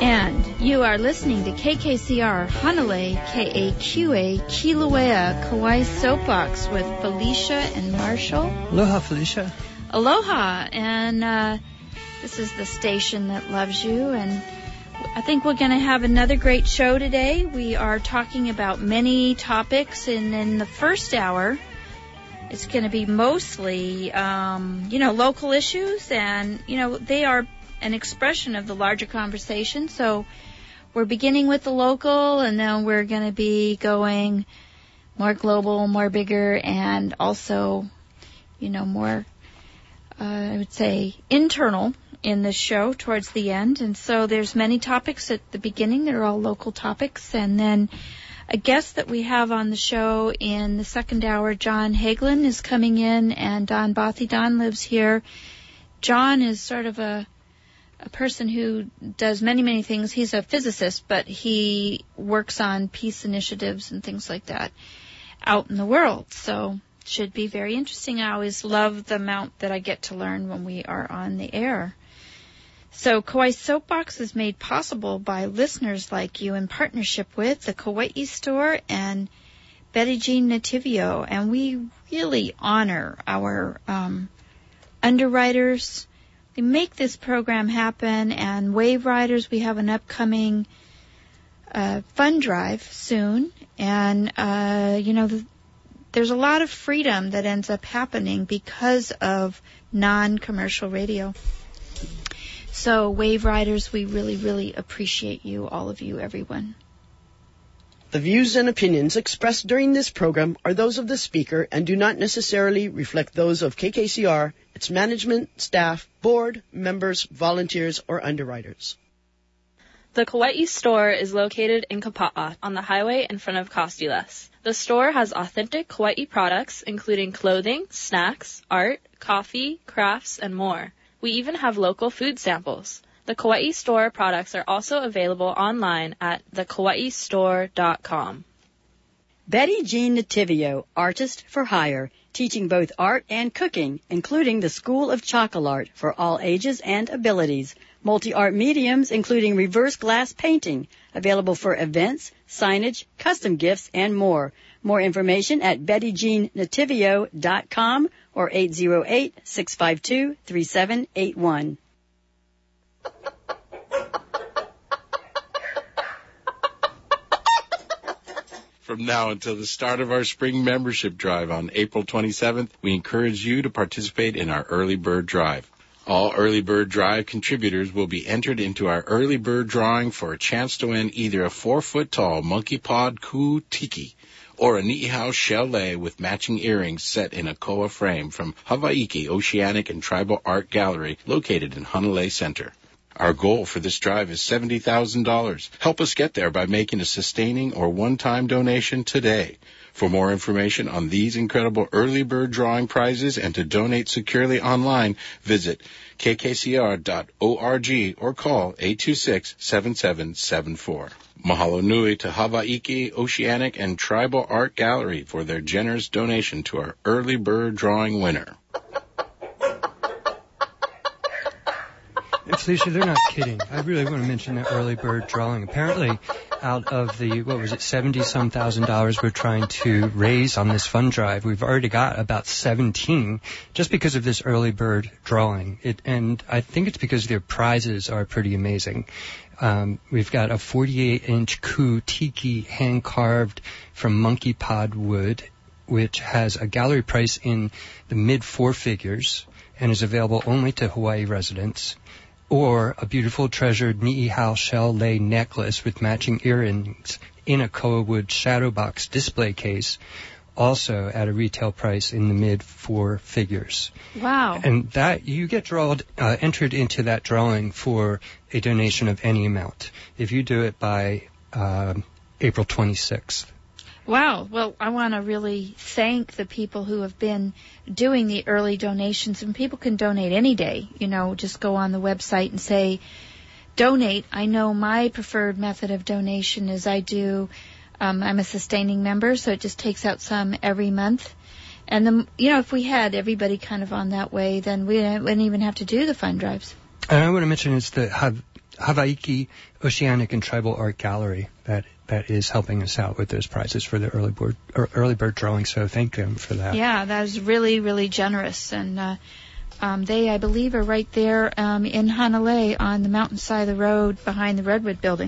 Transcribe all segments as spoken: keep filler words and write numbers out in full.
And you are listening to K K C R Hanalei, K A Q A, Kilauea, Kauai Soapbox with Felicia and Marshall. Aloha, Felicia. Aloha. And uh, this is the station that loves you. And I think we're going to have another great show today. We are talking about many topics. And in the first hour, it's going to be mostly, um, you know, local issues. And, you know, they are an expression of the larger conversation. So we're beginning with the local, and then we're going to be going more global, more bigger, and also, you know, more, uh, I would say, internal in this show towards the end. And so there's many topics at the beginning that are all local topics. And then a guest that we have on the show in the second hour, John Hagelin, is coming in, and Don Bothy. Don lives here. John is sort of a a person who does many, many things. He's a physicist, but he works on peace initiatives and things like that out in the world. So it should be very interesting. I always love the amount that I get to learn when we are on the air. So Kauai Soapbox is made possible by listeners like you in partnership with the Kauai Store and Betty Jean Nativio. And we really honor our um, underwriters. They make this program happen, and Wave Riders, we have an upcoming uh, fund drive soon, and, uh, you know, the, there's a lot of freedom that ends up happening because of non-commercial radio. So, Wave Riders, we really, really appreciate you, all of you, everyone. The views and opinions expressed during this program are those of the speaker and do not necessarily reflect those of K K C R, its management, staff, board, members, volunteers, or underwriters. The Kauai Store is located in Kapa'a on the highway in front of Costilas. The store has authentic Kauai products, including clothing, snacks, art, coffee, crafts, and more. We even have local food samples. The Kauai Store products are also available online at the kauai store dot com. Betty Jean Nativio, artist for hire, teaching both art and cooking, including the School of Chocolate for all ages and abilities. Multi-art mediums, including reverse glass painting, available for events, signage, custom gifts, and more. More information at betty jean nativio dot com or eight zero eight, six five two, three seven eight one. From now until the start of our spring membership drive on April twenty-seventh, we encourage you to participate in our Early Bird Drive. All Early Bird Drive contributors will be entered into our Early Bird Drawing for a chance to win either a four-foot-tall monkey pod ku tiki or a Ni'ihau shell lei with matching earrings set in a koa frame from Hawaiki Oceanic and Tribal Art Gallery located in Hanalei Center. Our goal for this drive is seventy thousand dollars. Help us get there by making a sustaining or one-time donation today. For more information on these incredible early bird drawing prizes and to donate securely online, visit k k c r dot org or call eight two six, seven seven seven four. Mahalo nui to Hawaiki Oceanic and Tribal Art Gallery for their generous donation to our early bird drawing winner. And Felicia, they're not kidding. I really want to mention that early bird drawing. Apparently, out of the, what was it, seventy-some thousand dollars we're trying to raise on this fund drive, we've already got about seventeen just because of this early bird drawing. It, and I think it's because their prizes are pretty amazing. Um, we've got a forty-eight inch ku tiki hand-carved from monkey pod wood, which has a gallery price in the mid four figures and is available only to Hawaii residents. Or a beautiful treasured Ni'ihau shell lei necklace with matching earrings in a koa wood shadow box display case, also at a retail price in the mid four figures. Wow. And that you get drawed, uh, entered into that drawing for a donation of any amount if you do it by uh, April twenty-sixth. Wow. Well, I want to really thank the people who have been doing the early donations. And people can donate any day. You know, just go on the website and say, donate. I know my preferred method of donation is I do, um, I'm a sustaining member, so it just takes out some every month. And, the, you know, if we had everybody kind of on that way, then we wouldn't even have to do the fund drives. And I want to mention is that have Hawaiki Oceanic and Tribal Art Gallery that that is helping us out with those prizes for the early bird early bird drawing. So thank them for that. Yeah, that was really really generous, and uh, um, they I believe are right there um, in Hanalei on the mountainside of the road behind the Redwood Building.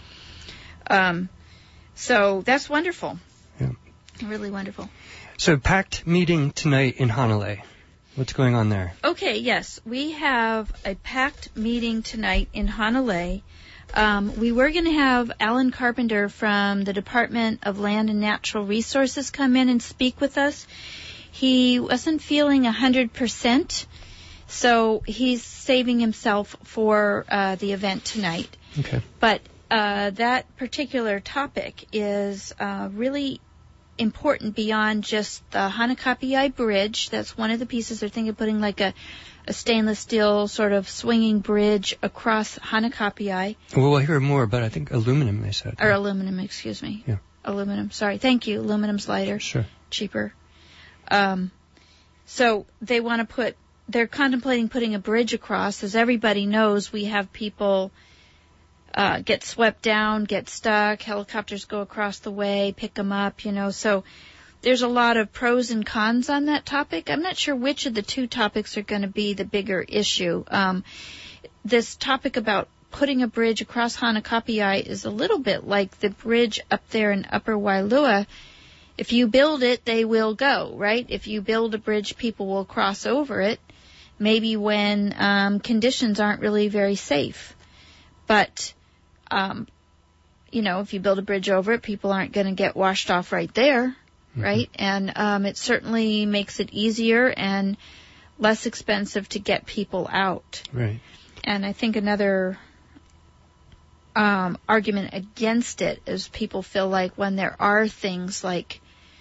Um, so that's wonderful. Yeah. Really wonderful. So packed meeting tonight in Hanalei. What's going on there? Okay, yes. We have a packed meeting tonight in Hanalei. Um, we were going to have Alan Carpenter from the Department of Land and Natural Resources come in and speak with us. He wasn't feeling one hundred percent, so he's saving himself for uh, the event tonight. Okay. But uh, that particular topic is uh, really important beyond just the Hanakapiai Bridge. That's one of the pieces. They're thinking of putting like a, a stainless steel sort of swinging bridge across Hanakapiai. Well, we'll hear more, but I think aluminum, they said. Or aluminum, excuse me. Yeah. Aluminum, sorry. Thank you. Aluminum's lighter. Sure. Cheaper. Um, so they want to put, they're contemplating putting a bridge across. As everybody knows, we have people Uh, get swept down, get stuck, helicopters go across the way, pick them up, you know. So there's a lot of pros and cons on that topic. I'm not sure which of the two topics are going to be the bigger issue. Um, this topic about putting a bridge across Hanakapiai is a little bit like the bridge up there in Upper Wailua. If you build it, they will go, right? If you build a bridge, people will cross over it, maybe when um, conditions aren't really very safe. But Um, you know, if you build a bridge over it, people aren't going to get washed off right there, mm-hmm. right? And um, it certainly makes it easier and less expensive to get people out. Right. And I think another um, argument against it is people feel like when there are things like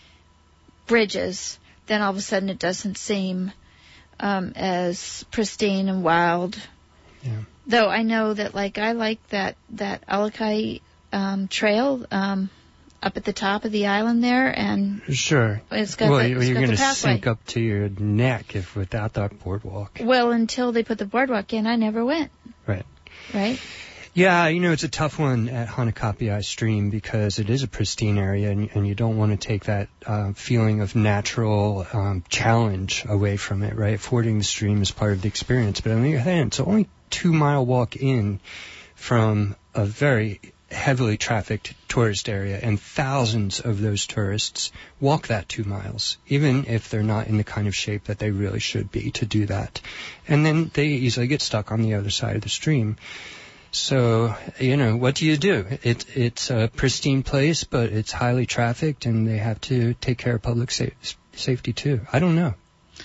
bridges, then all of a sudden it doesn't seem um, as pristine and wild. Yeah. Though I know that, like, I like that, that Alakai um, trail um, up at the top of the island there, and sure, it's got well, the, you're it's got going the to pathway. sink up to your neck if without that boardwalk. Well, until they put the boardwalk in, I never went. Right. Right? Yeah, you know, it's a tough one at Hanakapiai Stream because it is a pristine area, and, and you don't want to take that uh, feeling of natural um, challenge away from it, right? Fording the stream is part of the experience, but on the other hand, it's only two-mile walk in from a very heavily trafficked tourist area, and thousands of those tourists walk that two miles, even if they're not in the kind of shape that they really should be to do that. And then they easily get stuck on the other side of the stream. So, you know, what do you do? It, it's a pristine place, but it's highly trafficked, and they have to take care of public sa- safety, too. I don't know.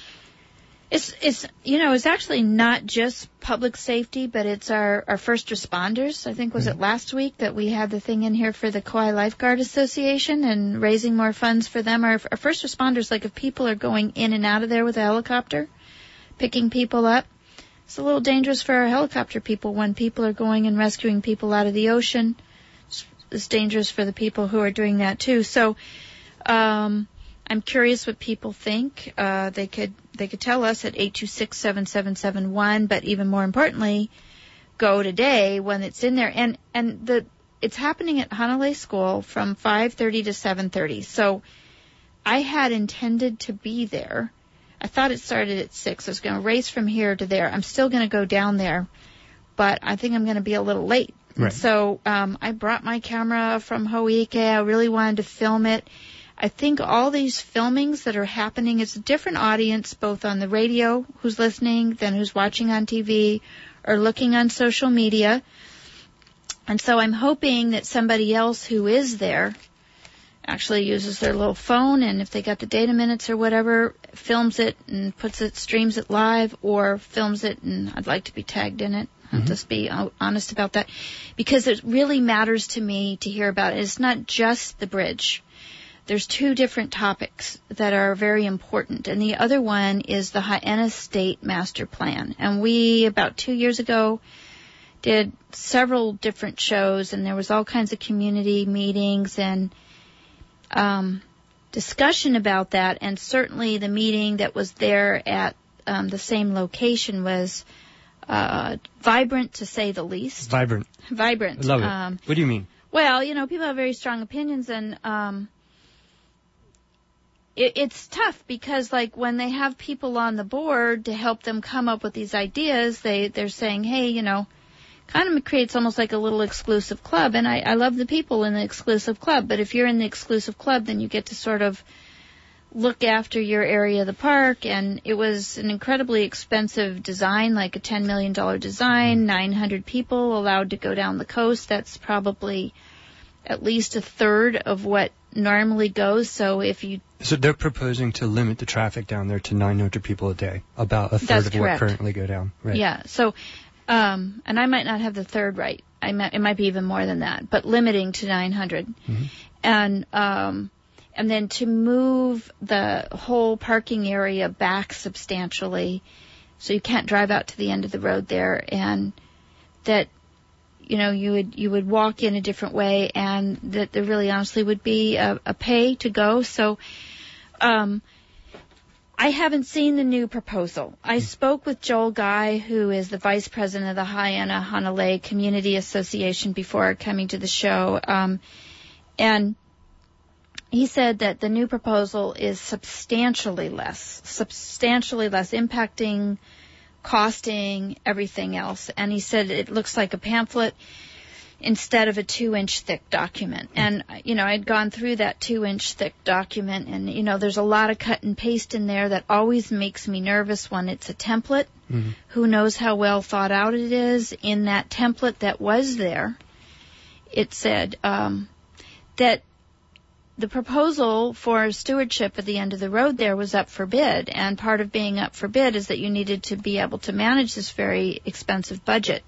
It's, it's, you know, it's actually not just public safety, but it's our, our first responders. I think, was mm-hmm. it last week that we had the thing in here for the Kauai Lifeguard Association and raising more funds for them? Our, our first responders, like if people are going in and out of there with a helicopter, picking people up, it's a little dangerous for our helicopter people when people are going and rescuing people out of the ocean. It's, it's dangerous for the people who are doing that too. So, um, I'm curious what people think. Uh, they could they could tell us at eight two six, seven seven seven one, but even more importantly, go today when it's in there. And and the it's happening at Hanalei School from five thirty to seven thirty. So I had intended to be there. I thought it started at six. I was going to race from here to there. I'm still going to go down there, but I think I'm going to be a little late. Right. So um, I brought my camera from Ho'ike. I really wanted to film it. I think all these filmings that are happening, it's a different audience, both on the radio, who's listening, than who's watching on T V or looking on social media. And so I'm hoping that somebody else who is there actually uses their little phone, and if they got the data minutes or whatever, films it and puts it, streams it live, or films it, and I'd like to be tagged in it. I'll mm-hmm. just be honest about that, because it really matters to me to hear about it. It's not just the bridge. There's two different topics that are very important, and the other one is the Haena State Master Plan. And we, about two years ago, did several different shows, and there was all kinds of community meetings and um, discussion about that, and certainly the meeting that was there at um, the same location was uh, vibrant, to say the least. Vibrant. Vibrant. I love it. Um, what do you mean? Well, you know, people have very strong opinions, and um, it, it's tough because, like, when they have people on the board to help them come up with these ideas, they, they're saying, hey, you know, kind of creates almost like a little exclusive club. And I, I love the people in the exclusive club, but if you're in the exclusive club, then you get to sort of look after your area of the park. And it was an incredibly expensive design, like a ten million dollars design, nine hundred people allowed to go down the coast. That's probably at least a third of what normally goes. So if you... So they're proposing to limit the traffic down there to nine hundred people a day, about a third That's of correct. what currently go down. Right. Yeah. So, um, and I might not have the third right. I might, it might be even more than that, but limiting to nine hundred. Mm-hmm. And, um, and then to move the whole parking area back substantially, so you can't drive out to the end of the road there, and that, you know, you would you would walk in a different way, and that there really honestly would be a, a pay to go. So, um, I haven't seen the new proposal. I spoke with Joel Guy, who is the vice president of the Hyanna Hanalei Community Association, before coming to the show, um, and he said that the new proposal is substantially less, substantially less, impacting, costing, everything else. And he said it looks like a pamphlet instead of a two-inch thick document. And, you know, I'd gone through that two-inch thick document, and, you know, there's a lot of cut and paste in there that always makes me nervous when it's a template. Mm-hmm. Who knows how well thought out it is? In that template that was there, it said um, that the proposal for stewardship at the end of the road there was up for bid, and part of being up for bid is that you needed to be able to manage this very expensive budget.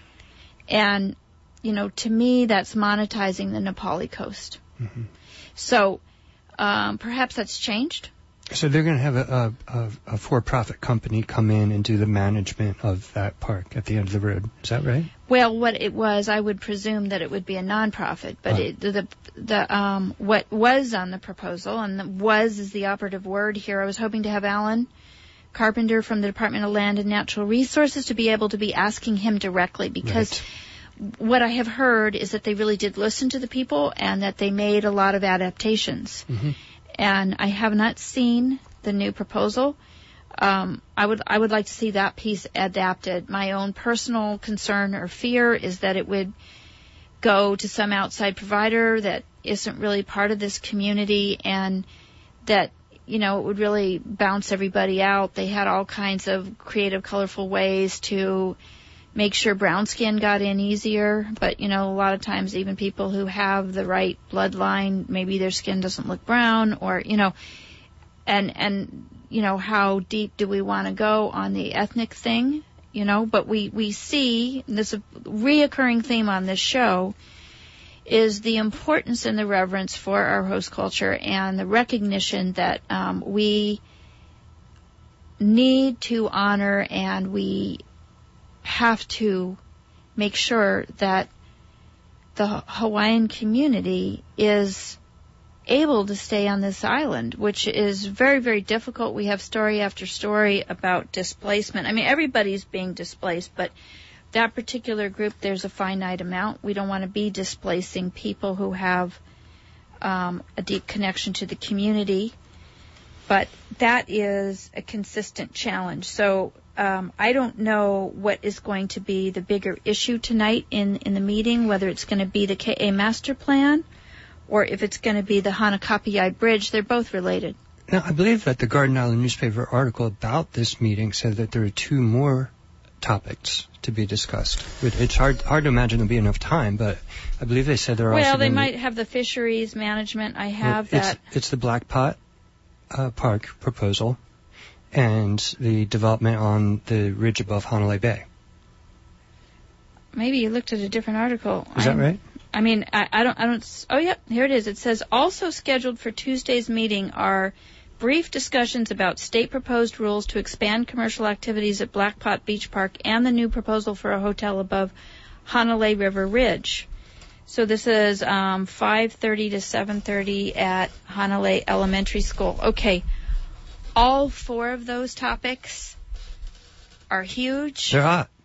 And, you know, to me, that's monetizing the Nepali Coast. Mm-hmm. So um, perhaps that's changed. So they're going to have a, a, a for-profit company come in and do the management of that park at the end of the road. Is that right? Well, what it was, I would presume that it would be a nonprofit, but oh. it, the the um what was on the proposal, and the was is the operative word here. I was hoping to have Alan Carpenter from the Department of Land and Natural Resources to be able to be asking him directly, because right. what I have heard is that they really did listen to the people and that they made a lot of adaptations. Mm-hmm. And I have not seen the new proposal. Um, I would I would like to see that piece adapted. My own personal concern or fear is that it would go to some outside provider that isn't really part of this community, and that, you know, it would really bounce everybody out. They had all kinds of creative, colorful ways to make sure brown skin got in easier. But, you know, a lot of times even people who have the right bloodline, maybe their skin doesn't look brown, or, you know, and, and, you know, how deep do we want to go on the ethnic thing, you know? But we, we see, this a reoccurring theme on this show, is the importance and the reverence for our host culture, and the recognition that um, we need to honor, and we have to make sure that the Hawaiian community is able to stay on this island, which is very, very difficult. We have story after story about displacement. I mean, everybody's being displaced, but that particular group, there's a finite amount. We don't want to be displacing people who have um, a deep connection to the community, but that is a consistent challenge. So um, I don't know what is going to be the bigger issue tonight in, in the meeting, whether it's going to be the K A master plan or if it's going to be the Hanakapiai Bridge. They're both related. Now, I believe that the Garden Island newspaper article about this meeting said that there are two more topics to be discussed. It's hard hard to imagine there'll be enough time, but I believe they said there are well, also... Well, they gonna might be, have the fisheries management. I have it's, that. It's the Black Pot uh, Park proposal and the development on the ridge above Hanalei Bay. Maybe you looked at a different article. Is I'm, that right? I mean, I, I don't, I don't, oh, yep, here it is. It says, also scheduled for Tuesday's meeting are brief discussions about state proposed rules to expand commercial activities at Black Pot Beach Park and the new proposal for a hotel above Hanalei River Ridge. So this is um, five thirty to seven thirty at Hanalei Elementary School. Okay, all four of those topics are huge. They're hot.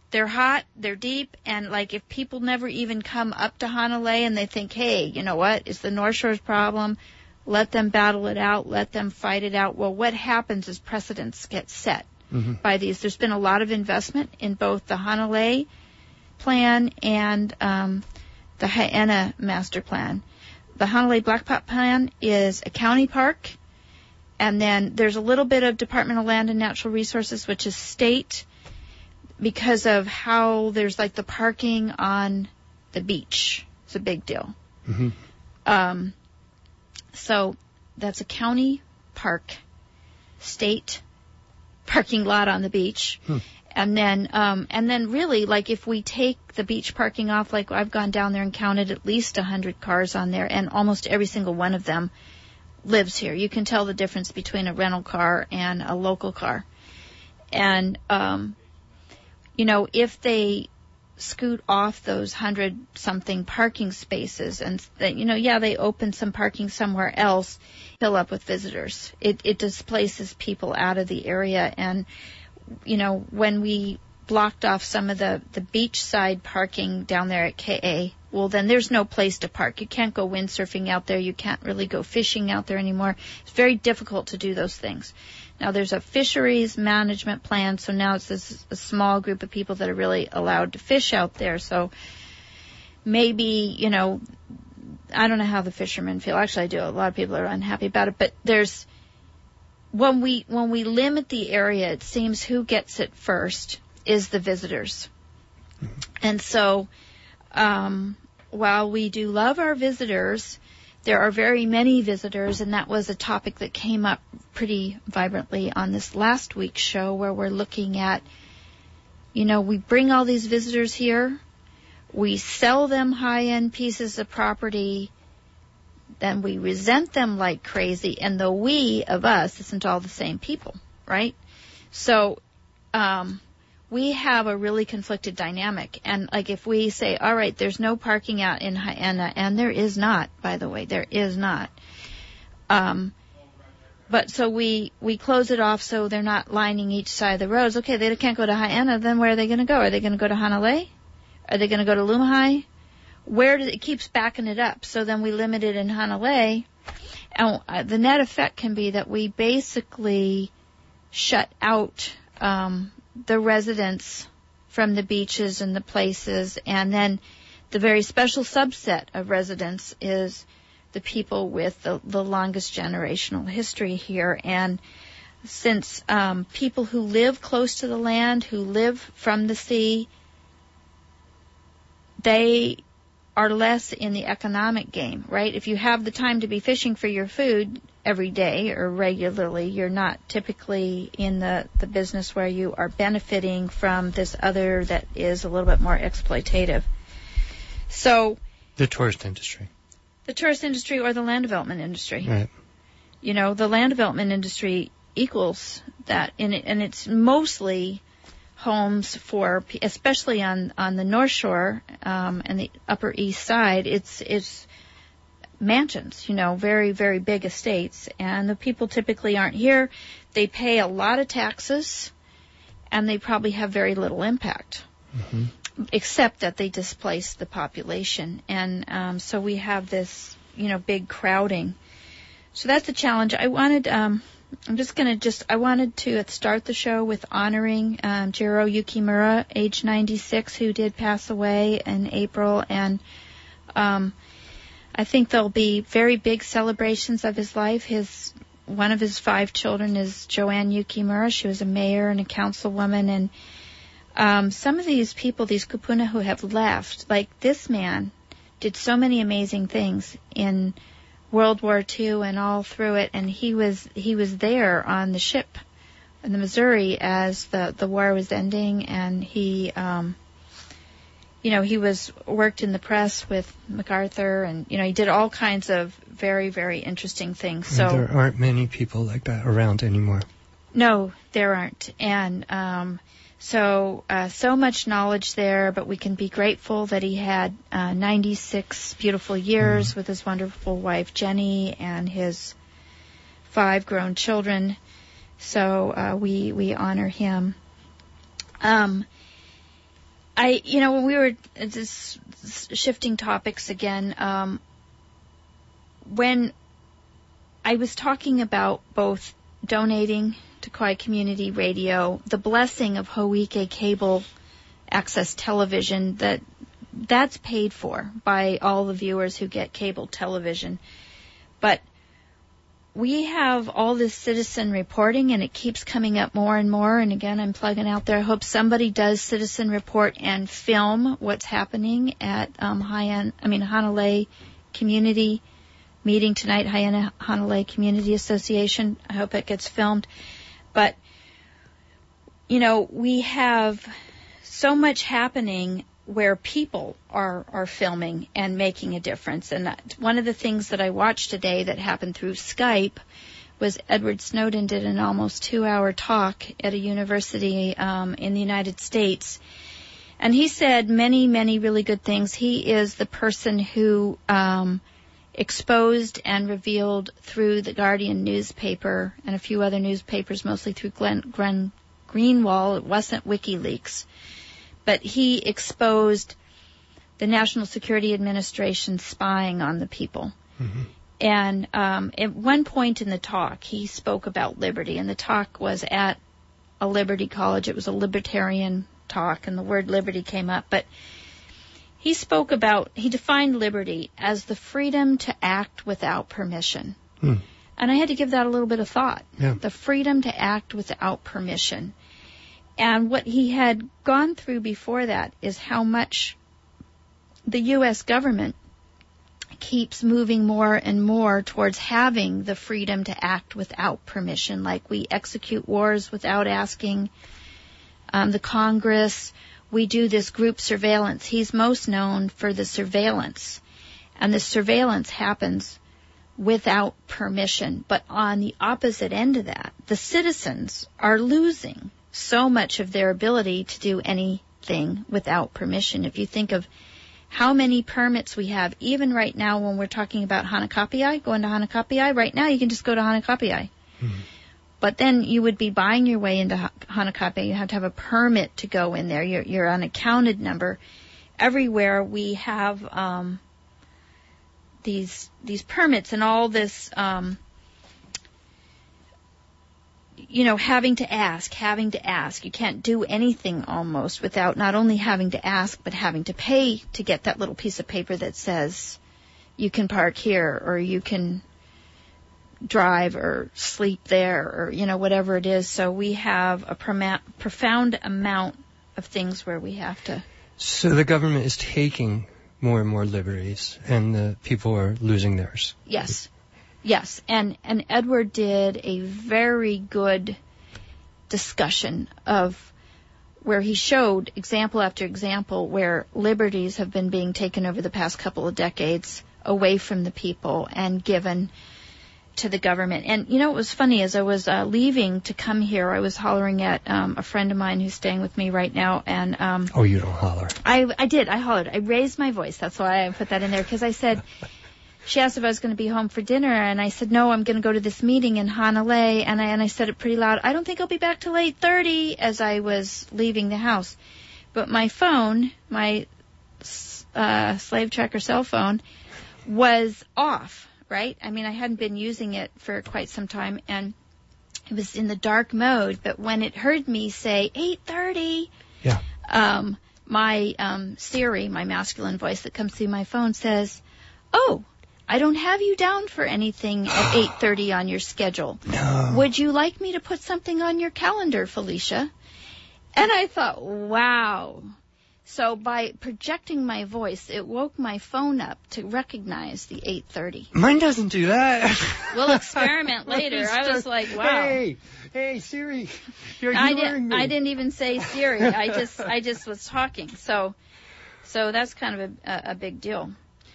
they're hot, they're deep, and like if people never even come up to Hanalei and they think, hey, you know what, it's the North Shore's problem, let them battle it out, let them fight it out. Well, what happens is precedents get set mm-hmm. by these. There's been a lot of investment in both the Hanalei plan and um, the Haena master plan. The Hanalei Blackpot plan is a county park, and then there's a little bit of Department of Land and Natural Resources, which is state, because of how there's like the parking on the beach. It's a big deal. Mm-hmm. Um, so that's a county park, state parking lot on the beach. Hmm. And then, um, and then really, like if we take the beach parking off, like I've gone down there and counted at least a hundred cars on there, and almost every single one of them lives here. You can tell the difference between a rental car and a local car. And, um, you know, if they scoot off those hundred something parking spaces and that, you know, yeah, they open some parking somewhere else, fill up with visitors. It, it displaces people out of the area. And, you know, when we blocked off some of the, the beachside parking down there at K A, well, then there's no place to park. You can't go windsurfing out there. You can't really go fishing out there anymore. It's very difficult to do those things. Now, there's a fisheries management plan, so now it's this, a small group of people that are really allowed to fish out there. So maybe, you know, I don't know how the fishermen feel. Actually, I do. A lot of people are unhappy about it. But there's, when we when we limit the area, it seems who gets it first is the visitors. Mm-hmm. And so um, while we do love our visitors, there are very many visitors, and that was a topic that came up pretty vibrantly on this last week's show, where we're looking at, you know, we bring all these visitors here, we sell them high-end pieces of property, then we resent them like crazy, and the we of us isn't all the same people, right? So um, we have a really conflicted dynamic. And like if we say, all right, there's no parking out in Haena, and there is not, by the way, there is not. Um, but so we, we close it off so they're not lining each side of the roads. Okay, they can't go to Haena, then where are they going to go? Are they going to go to Hanalei? Are they going to go to Lumahai? Where does it keeps backing it up? So then we limit it in Hanalei. And uh, the net effect can be that we basically shut out um, the residents from the beaches and the places, and then the very special subset of residents is the people with the, the longest generational history here. And since um, people who live close to the land, who live from the sea, they are less in the economic game, right? If you have the time to be fishing for your food every day or regularly, you're not typically in the, the business where you are benefiting from this other that is a little bit more exploitative. So the tourist industry. The tourist industry or the land development industry. Right. You know, the land development industry equals that, in it, and it's mostly homes for, especially on, on the North Shore um, and the Upper East Side, it's it's mansions, you know, very, very big estates. And the people typically aren't here. They pay a lot of taxes, and they probably have very little impact, mm-hmm. except that they displace the population. And um, so we have this, you know, big crowding. So that's a challenge. I wanted... Um, I'm just going to just, I wanted to start the show with honoring um, Jiro Yukimura, age ninety-six, who did pass away in April. And um, I think there'll be very big celebrations of his life. His one of his five children is Joanne Yukimura. She was a mayor and a councilwoman. And um, some of these people, these kupuna who have left, like this man did so many amazing things in World War Two and all through it, and he was he was there on the ship in the Missouri as the the war was ending, and he um you know he was worked in the press with MacArthur, and you know he did all kinds of very very interesting things. So and there aren't many people like that around anymore. No, there aren't. And um So, uh, so much knowledge there, but we can be grateful that he had uh, ninety-six beautiful years mm-hmm. with his wonderful wife, Jenny, and his five grown children. So, uh, we, we honor him. Um, I, you know, when we were just shifting topics again, um, when I was talking about both donating to Kauai Community Radio, the blessing of Ho'ike Cable Access Television, that that's paid for by all the viewers who get cable television. But we have all this citizen reporting, and it keeps coming up more and more. And again, I'm plugging out there. I hope somebody does citizen report and film what's happening at um, Hyann, I mean Hanalei Community meeting tonight, Hyann Hanalei Community Association. I hope it gets filmed. But, you know, we have so much happening where people are, are filming and making a difference. And that, one of the things that I watched today that happened through Skype was Edward Snowden did an almost two-hour talk at a university um, in the United States. And he said many, many really good things. He is the person who um, exposed and revealed through the Guardian newspaper and a few other newspapers, mostly through Glenn, Glenn Greenwald. It wasn't WikiLeaks. But he exposed the National Security Administration spying on the people. Mm-hmm. And um, at one point in the talk, he spoke about liberty, and the talk was at a Liberty College. It was a libertarian talk, and the word liberty came up. But he spoke about, he defined liberty as the freedom to act without permission. Hmm. And I had to give that a little bit of thought. Yeah. The freedom to act without permission. And what he had gone through before that is how much the U S government keeps moving more and more towards having the freedom to act without permission. Like we execute wars without asking um, the Congress. We do this group surveillance. He's most known for the surveillance. And the surveillance happens without permission. But on the opposite end of that, the citizens are losing so much of their ability to do anything without permission. If you think of how many permits we have, even right now when we're talking about Hanakapiai, going to Hanakapiai, right now you can just go to Hanakapiai. Mm-hmm. But then you would be buying your way into Hanakapiai. You have to have a permit to go in there. You're, you're on a counted number. Everywhere we have um, these these permits and all this um you know, having to ask, having to ask. You can't do anything almost without not only having to ask, but having to pay to get that little piece of paper that says you can park here or you can drive or sleep there or, you know, whatever it is. So we have a prom- profound amount of things where we have to. So the government is taking more and more liberties and the people are losing theirs. Yes. Yes, and, and Edward did a very good discussion of where he showed example after example where liberties have been being taken over the past couple of decades away from the people and given to the government. And, you know, it was funny, as I was uh, leaving to come here, I was hollering at um, a friend of mine who's staying with me right now. And um, Oh, you don't holler. I, I did. I hollered. I raised my voice. That's why I put that in there, because I said... She asked if I was going to be home for dinner, and I said, no, I'm going to go to this meeting in Hanalei, and I, and I said it pretty loud. I don't think I'll be back till eight thirty as I was leaving the house. But my phone, my uh, slave tracker cell phone, was off, right? I mean, I hadn't been using it for quite some time, and it was in the dark mode. But when it heard me say eight thirty, yeah. um, my um, Siri, my masculine voice that comes through my phone says, oh, I don't have you down for anything at eight thirty on your schedule. No. Would you like me to put something on your calendar, Felicia? And I thought, wow. So by projecting my voice, it woke my phone up to recognize the eight thirty. Mine doesn't do that. We'll experiment later. I was like, wow. Hey, hey, Siri, you're I ignoring did, me. I didn't even say Siri. I just, I just was talking. So, so that's kind of a, a big deal.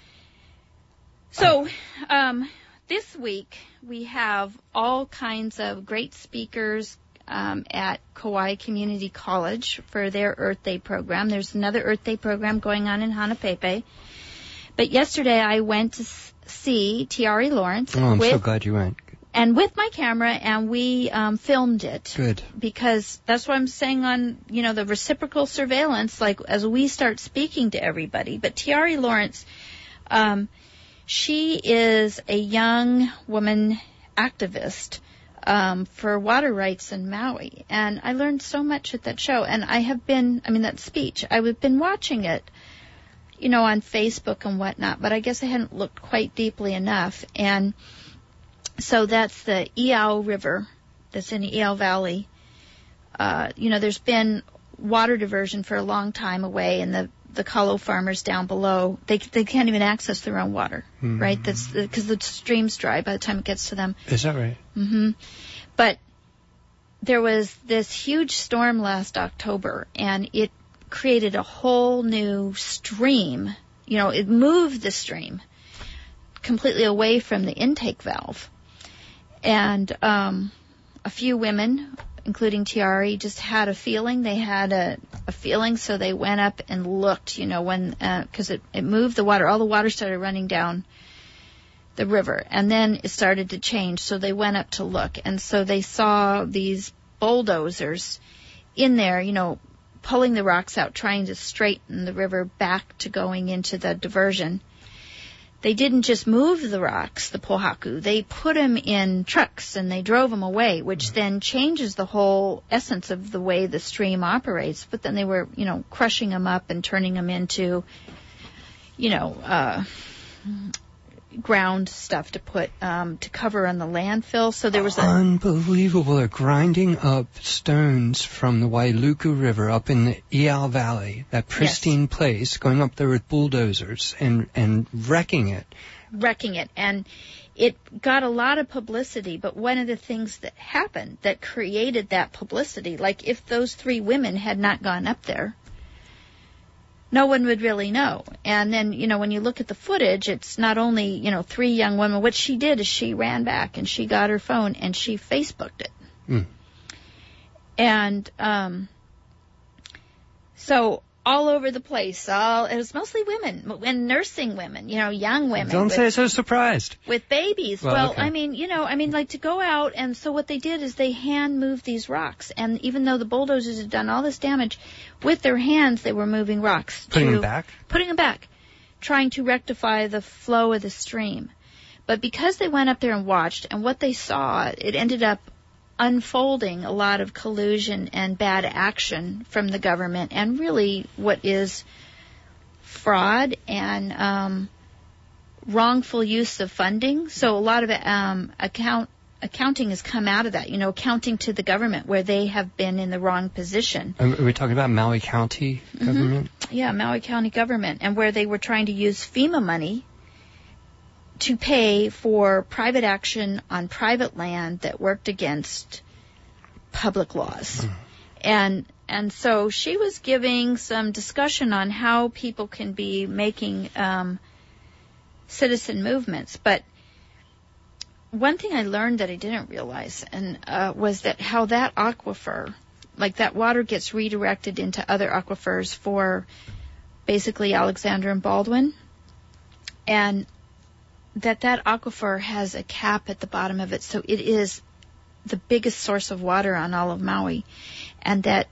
So, um, this week we have all kinds of great speakers um, at Kauai Community College for their Earth Day program. There's another Earth Day program going on in Hanapepe. But yesterday I went to see Tiari Lawrence. Oh, I'm with, so glad you went. and with my camera, and we um, filmed it. Good. Because that's what I'm saying on, you know, the reciprocal surveillance, like as we start speaking to everybody. But Tiare Lawrence, um, she is a young woman activist um, for water rights in Maui. And I learned so much at that show. And I have been, I mean, that speech, I've been watching it, you know, on Facebook and whatnot, but I guess I hadn't looked quite deeply enough. And so that's the Iao River that's in the Iao Valley. Uh, you know, there's been water diversion for a long time away, and the, the Kalo farmers down below, they they can't even access their own water, mm-hmm. right? That's because the, the stream's dry by the time it gets to them. Is that right? Mm-hmm. But there was this huge storm last October, and it created a whole new stream. You know, it moved the stream completely away from the intake valve. And um, a few women, including Tiare, just had a feeling. They had a, a feeling, so they went up and looked, you know, when because uh, it, it moved the water. All the water started running down the river, and then it started to change, so they went up to look. And so they saw these bulldozers in there, you know, pulling the rocks out, trying to straighten the river back to going into the diversion. They didn't just move the rocks, the pohaku. They put them in trucks and they drove them away, which then changes the whole essence of the way the stream operates. But then they were, you know, crushing them up and turning them into, you know, uh, ground stuff to put um, to cover on the landfill. So there was a unbelievable. They're grinding up stones from the Wailuku River up in the Iao Valley, that pristine yes. place, going up there with bulldozers and and wrecking it. Wrecking it, and it got a lot of publicity. But one of the things that happened that created that publicity, like if those three women had not gone up there, no one would really know. And then, you know, when you look at the footage, it's not only, you know, three young women. What she did is she ran back and she got her phone and she Facebooked it. Mm. And um, so all over the place, all it was mostly women and nursing women, you know, young women. Don't with, say so surprised. With babies. Well, well okay. I mean, you know, I mean, like to go out, and so what they did is they hand moved these rocks, and even though the bulldozers had done all this damage, with their hands they were moving rocks. Putting to, them back? Putting them back, trying to rectify the flow of the stream. But because they went up there and watched, and what they saw, it ended up unfolding a lot of collusion and bad action from the government, and really what is fraud and um, wrongful use of funding. So a lot of um, account accounting has come out of that, you know, accounting to the government where they have been in the wrong position. Are we talking about Maui County government? Mm-hmm. Yeah, Maui County government, and where they were trying to use FEMA money to pay for private action on private land that worked against public laws. Mm. And and so she was giving some discussion on how people can be making um, citizen movements. But one thing I learned that I didn't realize and uh, was that how that aquifer, like that water gets redirected into other aquifers for basically Alexander and Baldwin, and that that aquifer has a cap at the bottom of it, so it is the biggest source of water on all of Maui, and that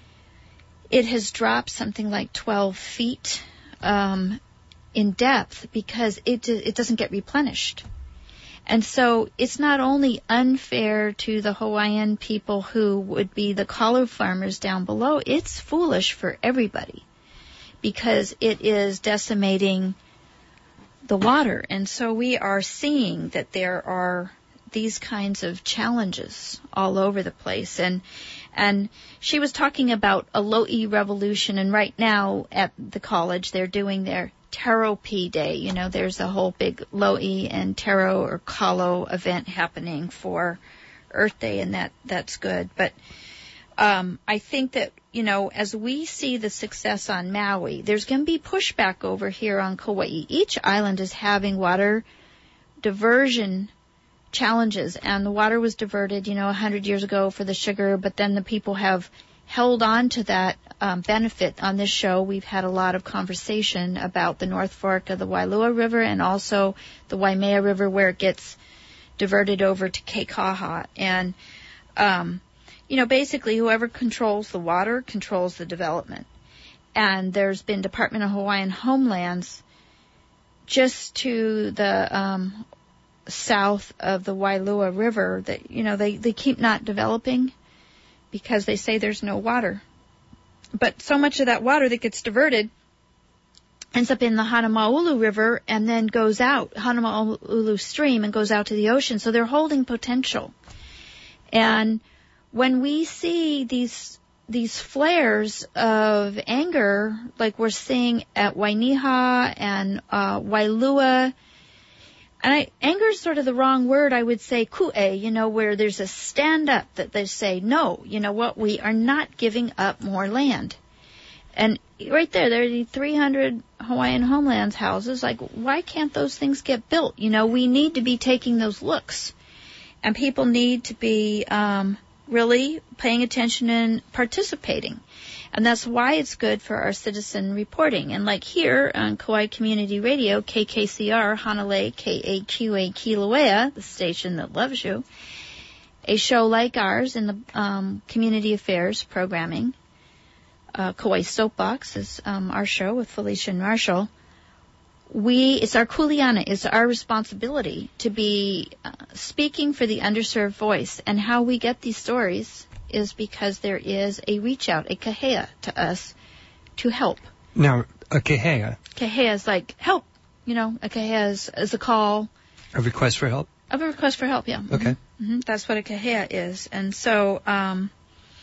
it has dropped something like twelve feet um, in depth because it it doesn't get replenished. And so it's not only unfair to the Hawaiian people who would be the kalo farmers down below, it's foolish for everybody because it is decimating the water. And so we are seeing that there are these kinds of challenges all over the place. And and she was talking about a Lo'i revolution, and right now at the college they're doing their Taro-P Day. You know, there's a whole big Lo'i and Taro or Kalo event happening for Earth Day, and that that's good. But um, I think that, you know, as we see the success on Maui, there's going to be pushback over here on Kauai. Each island is having water diversion challenges, and the water was diverted, you know, one hundred years ago for the sugar, but then the people have held on to that um, benefit. On this show, we've had a lot of conversation about the North Fork of the Wailua River and also the Waimea River, where it gets diverted over to Kekaha. And, um, you know, basically whoever controls the water controls the development. And there's been Department of Hawaiian Homelands just to the um, south of the Wailua River that, you know, they, they keep not developing because they say there's no water. But so much of that water that gets diverted ends up in the Hanamaulu River and then goes out, Hanamaulu Stream, and goes out to the ocean. So they're holding potential. And when we see these these flares of anger, like we're seeing at Wainiha and uh, Wailua, and I, anger is sort of the wrong word, I would say ku'e, you know, where there's a stand-up that they say, no, you know what, we are not giving up more land. And right there, there are the three hundred Hawaiian Homelands houses. Like, why can't those things get built? You know, we need to be taking those looks. And people need to be um, really paying attention and participating. And that's why it's good for our citizen reporting. And like here on Kauai Community Radio, K K C R, Hanalei, K A Q A Kilauea, the station that loves you, a show like ours in the um, community affairs programming, uh, Kauai Soapbox is um, our show with Felicia and Marshall. We, it's our kuleana, it's our responsibility to be uh, speaking for the underserved voice. And how we get these stories is because there is a reach out, a kahea to us to help. Now, a kahea? Kahea is like help, you know, a kahea is, is a call. A request for help? A request for help, yeah. Okay. Mm-hmm. Mm-hmm. That's what a kahea is. And so, um,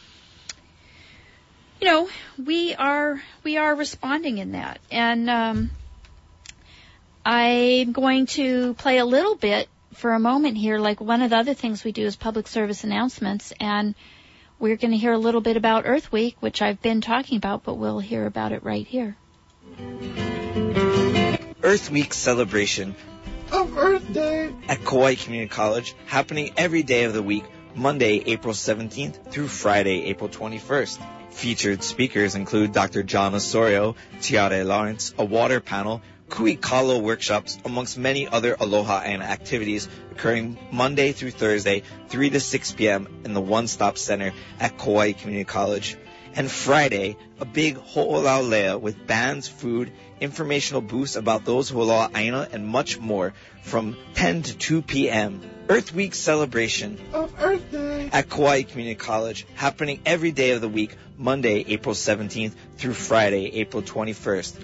you know, we are, we are responding in that. And, um, I'm going to play a little bit for a moment here. Like, one of the other things we do is public service announcements, and we're going to hear a little bit about Earth Week, which I've been talking about, but we'll hear about it right here. Earth Week celebration of Earth Day at Kauai Community College, happening every day of the week, Monday, April seventeenth through Friday, April twenty-first. Featured speakers include Doctor John Osorio, Tiare Lawrence, a water panel, Kui Kalo workshops, amongst many other aloha and activities occurring Monday through Thursday, three to six p.m. in the One Stop Center at Kauai Community College. And Friday, a big ho'olau lea with bands, food, informational booths about those ho'olau aina, and much more from ten to two p.m. Earth Week celebration of Earth Day at Kauai Community College, happening every day of the week, Monday, April seventeenth through Friday, April twenty-first.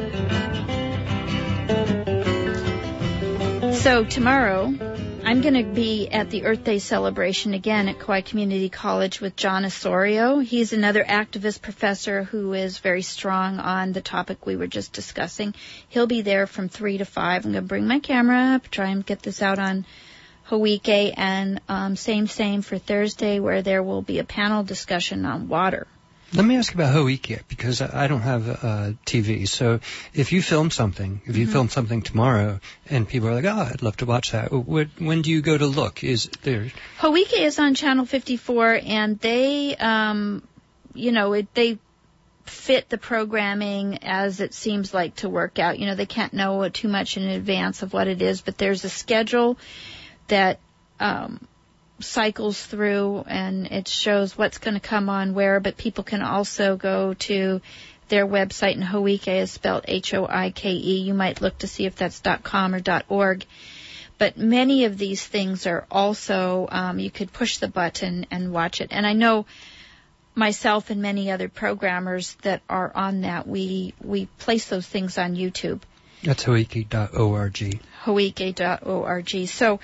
So tomorrow, I'm going to be at the Earth Day celebration again at Kauai Community College with John Osorio. He's another activist professor who is very strong on the topic we were just discussing. He'll be there from three to five. I'm going to bring my camera up, try and get this out on Hawike, and um, same, same for Thursday, where there will be a panel discussion on water. Let me ask about Hawike, because I don't have uh, T V. So if you film something, if you mm-hmm. film something tomorrow, and people are like, oh, I'd love to watch that, when do you go to look? Is there... Hawike is on Channel fifty-four, and they, um, you know, it, they fit the programming as it seems like to work out. You know, they can't know too much in advance of what it is, but there's a schedule that... Um, cycles through, and it shows what's going to come on where, but people can also go to their website, and Hawike is spelled H O I K E. You might look to see if that's .com or .org. But many of these things are also, um, you could push the button and watch it. And I know myself and many other programmers that are on that, we, we place those things on YouTube. That's hawike dot org. hawike dot org. So,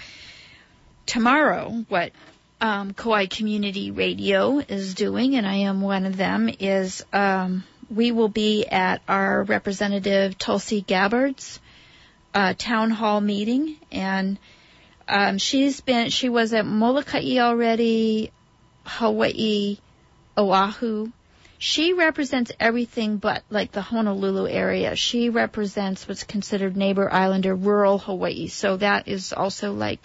tomorrow, what um, Kauai Community Radio is doing, and I am one of them, is um, we will be at our Representative Tulsi Gabbard's uh, town hall meeting, and um, she's been she was at Molokai already, Hawaii, Oahu. She represents everything but like the Honolulu area. She represents what's considered neighbor island or rural Hawaii. So that is also like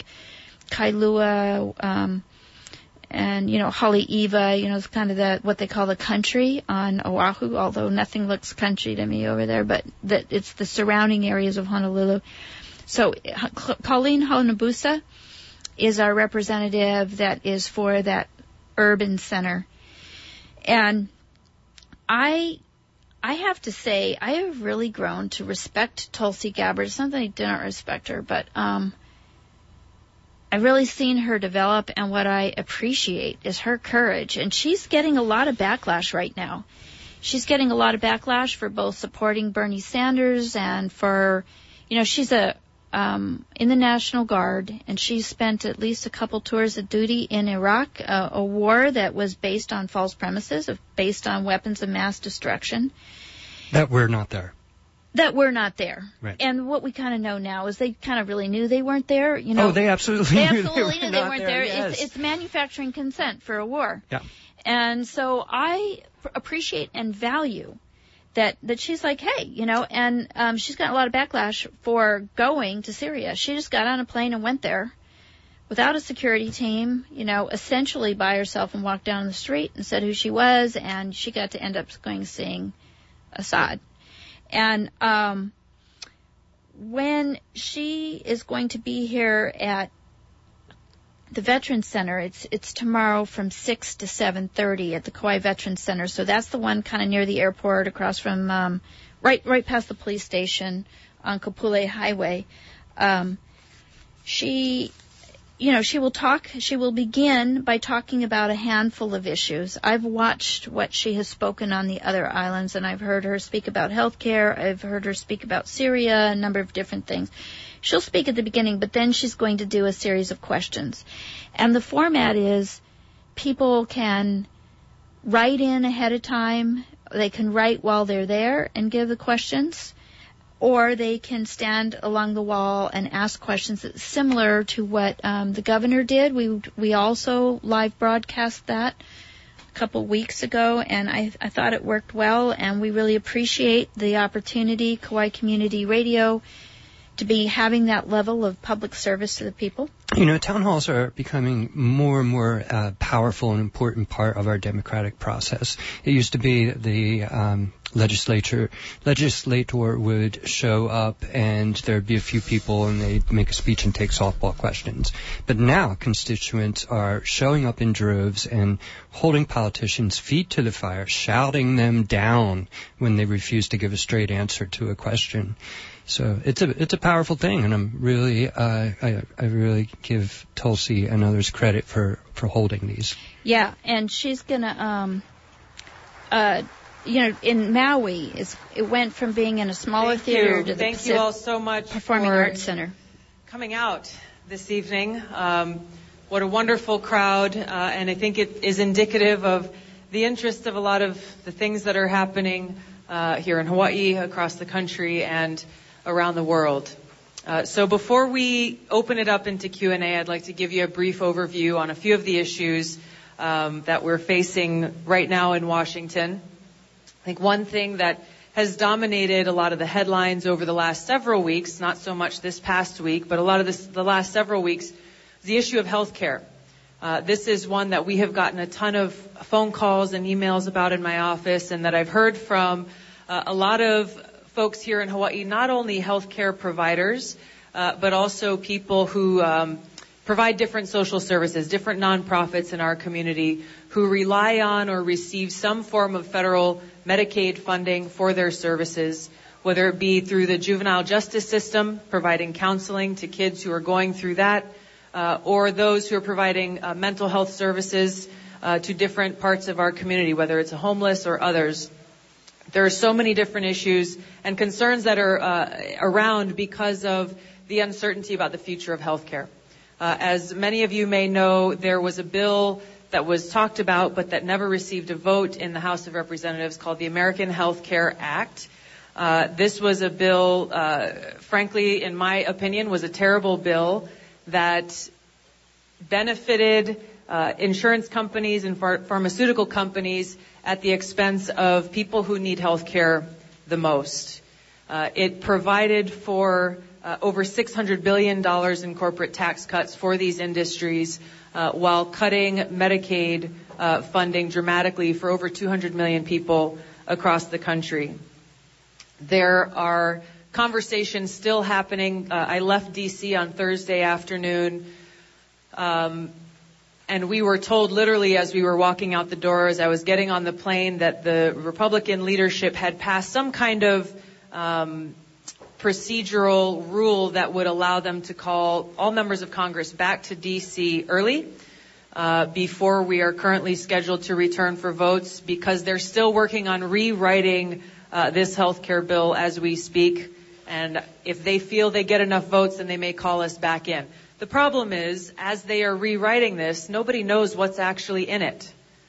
Kailua, um, and, you know, Haleiwa, you know, it's kind of the, what they call the country on Oahu, although nothing looks country to me over there, but that it's the surrounding areas of Honolulu. So Colleen Honabusa is our representative that is for that urban center. And I I have to say, I have really grown to respect Tulsi Gabbard. It's not that I didn't respect her, but um, I've really seen her develop, and what I appreciate is her courage. And she's getting a lot of backlash right now. She's getting a lot of backlash for both supporting Bernie Sanders and for, you know, she's a um, in the National Guard, and she spent at least a couple tours of duty in Iraq, uh, a war that was based on false premises, based on weapons of mass destruction. That we're not there. That we're not there. Right. And what we kind of know now is they kind of really knew they weren't there. You know, oh, they absolutely they knew absolutely they, were knew they not weren't there. there. Yes. It's, it's manufacturing consent for a war. Yeah. And so I appreciate and value that that she's like, hey, you know, and um, she's got a lot of backlash for going to Syria. She just got on a plane and went there without a security team, you know, essentially by herself, and walked down the street and said who she was, and she got to end up going seeing Assad. And um, when she is going to be here at the Veterans Center, it's it's tomorrow from six to seven thirty at the Kauai Veterans Center. So that's the one kind of near the airport, across from um, right right past the police station on Kapolei Highway. Um, she, you know, she will talk. She will begin by talking about a handful of issues. I've watched what she has spoken on the other islands, and I've heard her speak about health care. I've heard her speak about Syria, a number of different things. She'll speak at the beginning, but then she's going to do a series of questions. And the format is people can write in ahead of time. They can write while they're there and give the questions, or they can stand along the wall and ask questions. That's similar to what um, the governor did. We we also live broadcast that a couple weeks ago, and I, I thought it worked well, and we really appreciate the opportunity, Kauai Community Radio, to be having that level of public service to the people. You know, town halls are becoming more and more uh, powerful and important part of our democratic process. It used to be the um, legislature legislator would show up and there'd be a few people and they'd make a speech and take softball questions. But now constituents are showing up in droves and holding politicians' feet to the fire, shouting them down when they refuse to give a straight answer to a question. So it's a it's a powerful thing, and I'm really uh, I I really give Tulsi and others credit for, for holding these. Yeah, and she's gonna um uh you know in Maui is it went from being in a smaller Thank theater you. to the Thank Pacific you all so much Performing for Arts Center. coming out this evening. Um, what a wonderful crowd, uh, and I think it is indicative of the interest of a lot of the things that are happening uh, here in Hawaii, across the country, and around the world. Uh, so before we open it up into Q and A, I'd like to give you a brief overview on a few of the issues um, that we're facing right now in Washington. I think one thing that has dominated a lot of the headlines over the last several weeks, not so much this past week, but a lot of this, the last several weeks, is the issue of health care. Uh, this is one that we have gotten a ton of phone calls and emails about in my office, and that I've heard from uh, a lot of folks here in Hawaii, not only healthcare providers, uh, but also people who um, provide different social services, different nonprofits in our community who rely on or receive some form of federal Medicaid funding for their services, whether it be through the juvenile justice system, providing counseling to kids who are going through that, uh, or those who are providing uh, mental health services uh, to different parts of our community, whether it's homeless or others. There are so many different issues and concerns that are uh, around because of the uncertainty about the future of healthcare. Uh, as many of you may know, there was a bill that was talked about but that never received a vote in the House of Representatives called the American Health Care Act. Uh, this was a bill, uh, frankly, in my opinion, was a terrible bill that benefited uh, insurance companies and phar- pharmaceutical companies at the expense of people who need health care the most. Uh, it provided for uh, over six hundred billion dollars in corporate tax cuts for these industries, uh, while cutting Medicaid uh, funding dramatically for over two hundred million people across the country. There are conversations still happening. Uh, I left D C on Thursday afternoon. Um, and we were told literally as we were walking out the door, as I was getting on the plane, that the Republican leadership had passed some kind of um, procedural rule that would allow them to call all members of Congress back to D C early uh, before we are currently scheduled to return for votes, because they're still working on rewriting uh, this health care bill as we speak. And if they feel they get enough votes, then they may call us back in. The problem is, as they are rewriting this, nobody knows what's actually in it.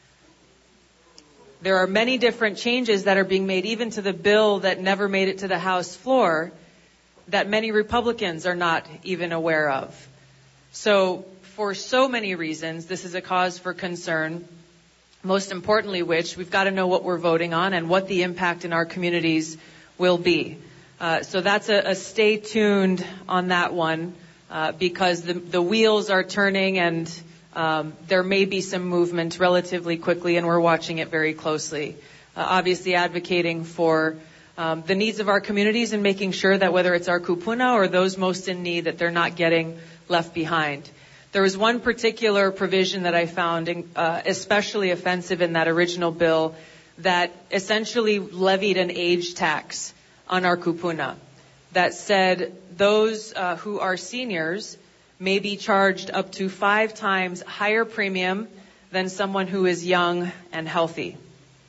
There are many different changes that are being made, even to the bill that never made it to the House floor, that many Republicans are not even aware of. So, for so many reasons, this is a cause for concern, most importantly which, we've got to know what we're voting on and what the impact in our communities will be. Uh, so that's a, a stay tuned on that one. Uh, because the, the wheels are turning and um, there may be some movement relatively quickly, and we're watching it very closely. Uh, obviously advocating for um, the needs of our communities and making sure that whether it's our kupuna or those most in need, that they're not getting left behind. There was one particular provision that I found in, uh, especially offensive in that original bill that essentially levied an age tax on our kupuna that said those uh, who are seniors may be charged up to five times higher premium than someone who is young and healthy.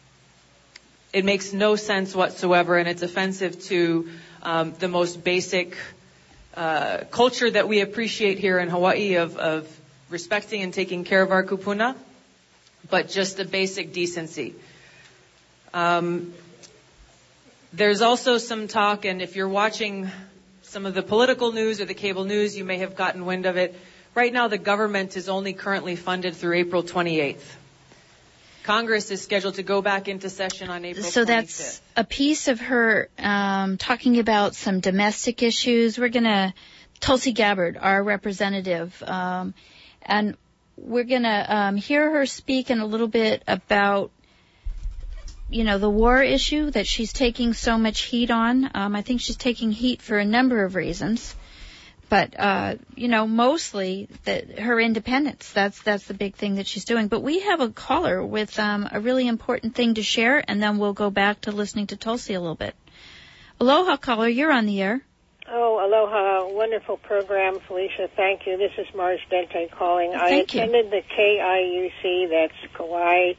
It makes no sense whatsoever, and it's offensive to um, the most basic uh, culture that we appreciate here in Hawaii of, of respecting and taking care of our kupuna, but just a basic decency. Um, there's also some talk, and if you're watching some of the political news or the cable news, you may have gotten wind of it. Right now, the government is only currently funded through April twenty-eighth. Congress is scheduled to go back into session on April so twenty-fifth. That's a piece of her um, talking about some domestic issues. We're going to, Tulsi Gabbard, our representative, um, and we're going to um, hear her speak in a little bit about, you know, the war issue that she's taking so much heat on. Um, I think she's taking heat for a number of reasons. But, uh, you know, mostly that her independence. That's that's the big thing that she's doing. But we have a caller with um, a really important thing to share, and then we'll go back to listening to Tulsi a little bit. Aloha, caller. You're on the air. Oh, aloha. Wonderful program, Felicia. Thank you. This is Marge Dente calling. Thank I you. attended the K I U C, that's Kauai.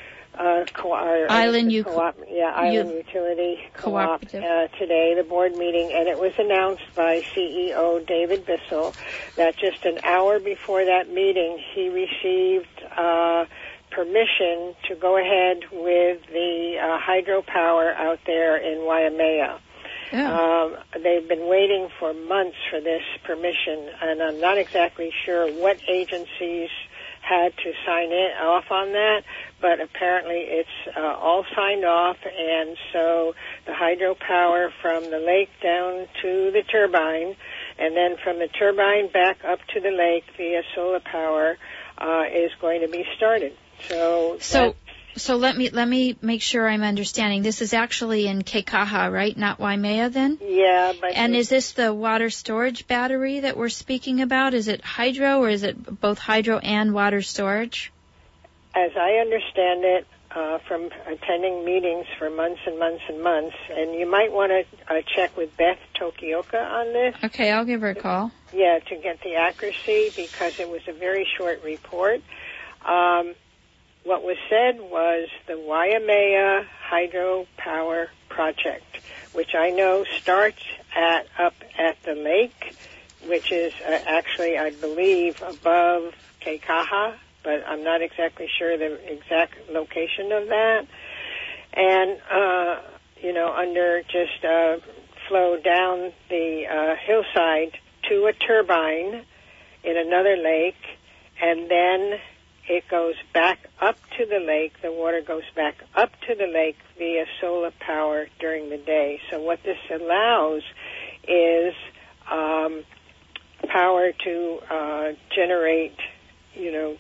Uh, co- or, Island U- co-op, yeah, Island U- Utility Co-op Cooperative. uh, today, the board meeting, and it was announced by C E O David Bissell that just an hour before that meeting, he received uh, permission to go ahead with the uh, hydropower out there in Waimea. Yeah. Um, they've been waiting for months for this permission, and I'm not exactly sure what agencies had to sign it off on that, but apparently it's uh, all signed off, and so the hydropower from the lake down to the turbine, and then from the turbine back up to the lake via solar power uh, is going to be started. So, So, so let me let me make sure I'm understanding. This is actually in Keikaha, right? Not Waimea, then? yeah, but And is this the water storage battery that we're speaking about? Is it hydro, or is it both hydro and water storage? as I understand it, uh, from attending meetings for months and months and months, and you might want to uh, check with Beth Tokioka on this. Okay, I'll give her a call. Yeah, to get the accuracy, because it was a very short report. Um, what was said was the Waimea Hydropower Project, which I know starts at up at the lake, which is uh, actually, I believe, above Keikaha, but I'm not exactly sure the exact location of that. And, uh, you know, under just uh, flow down the uh, hillside to a turbine in another lake, and then it goes back up to the lake. The water goes back up to the lake via solar power during the day. So what this allows is um, power to uh, generate, you know,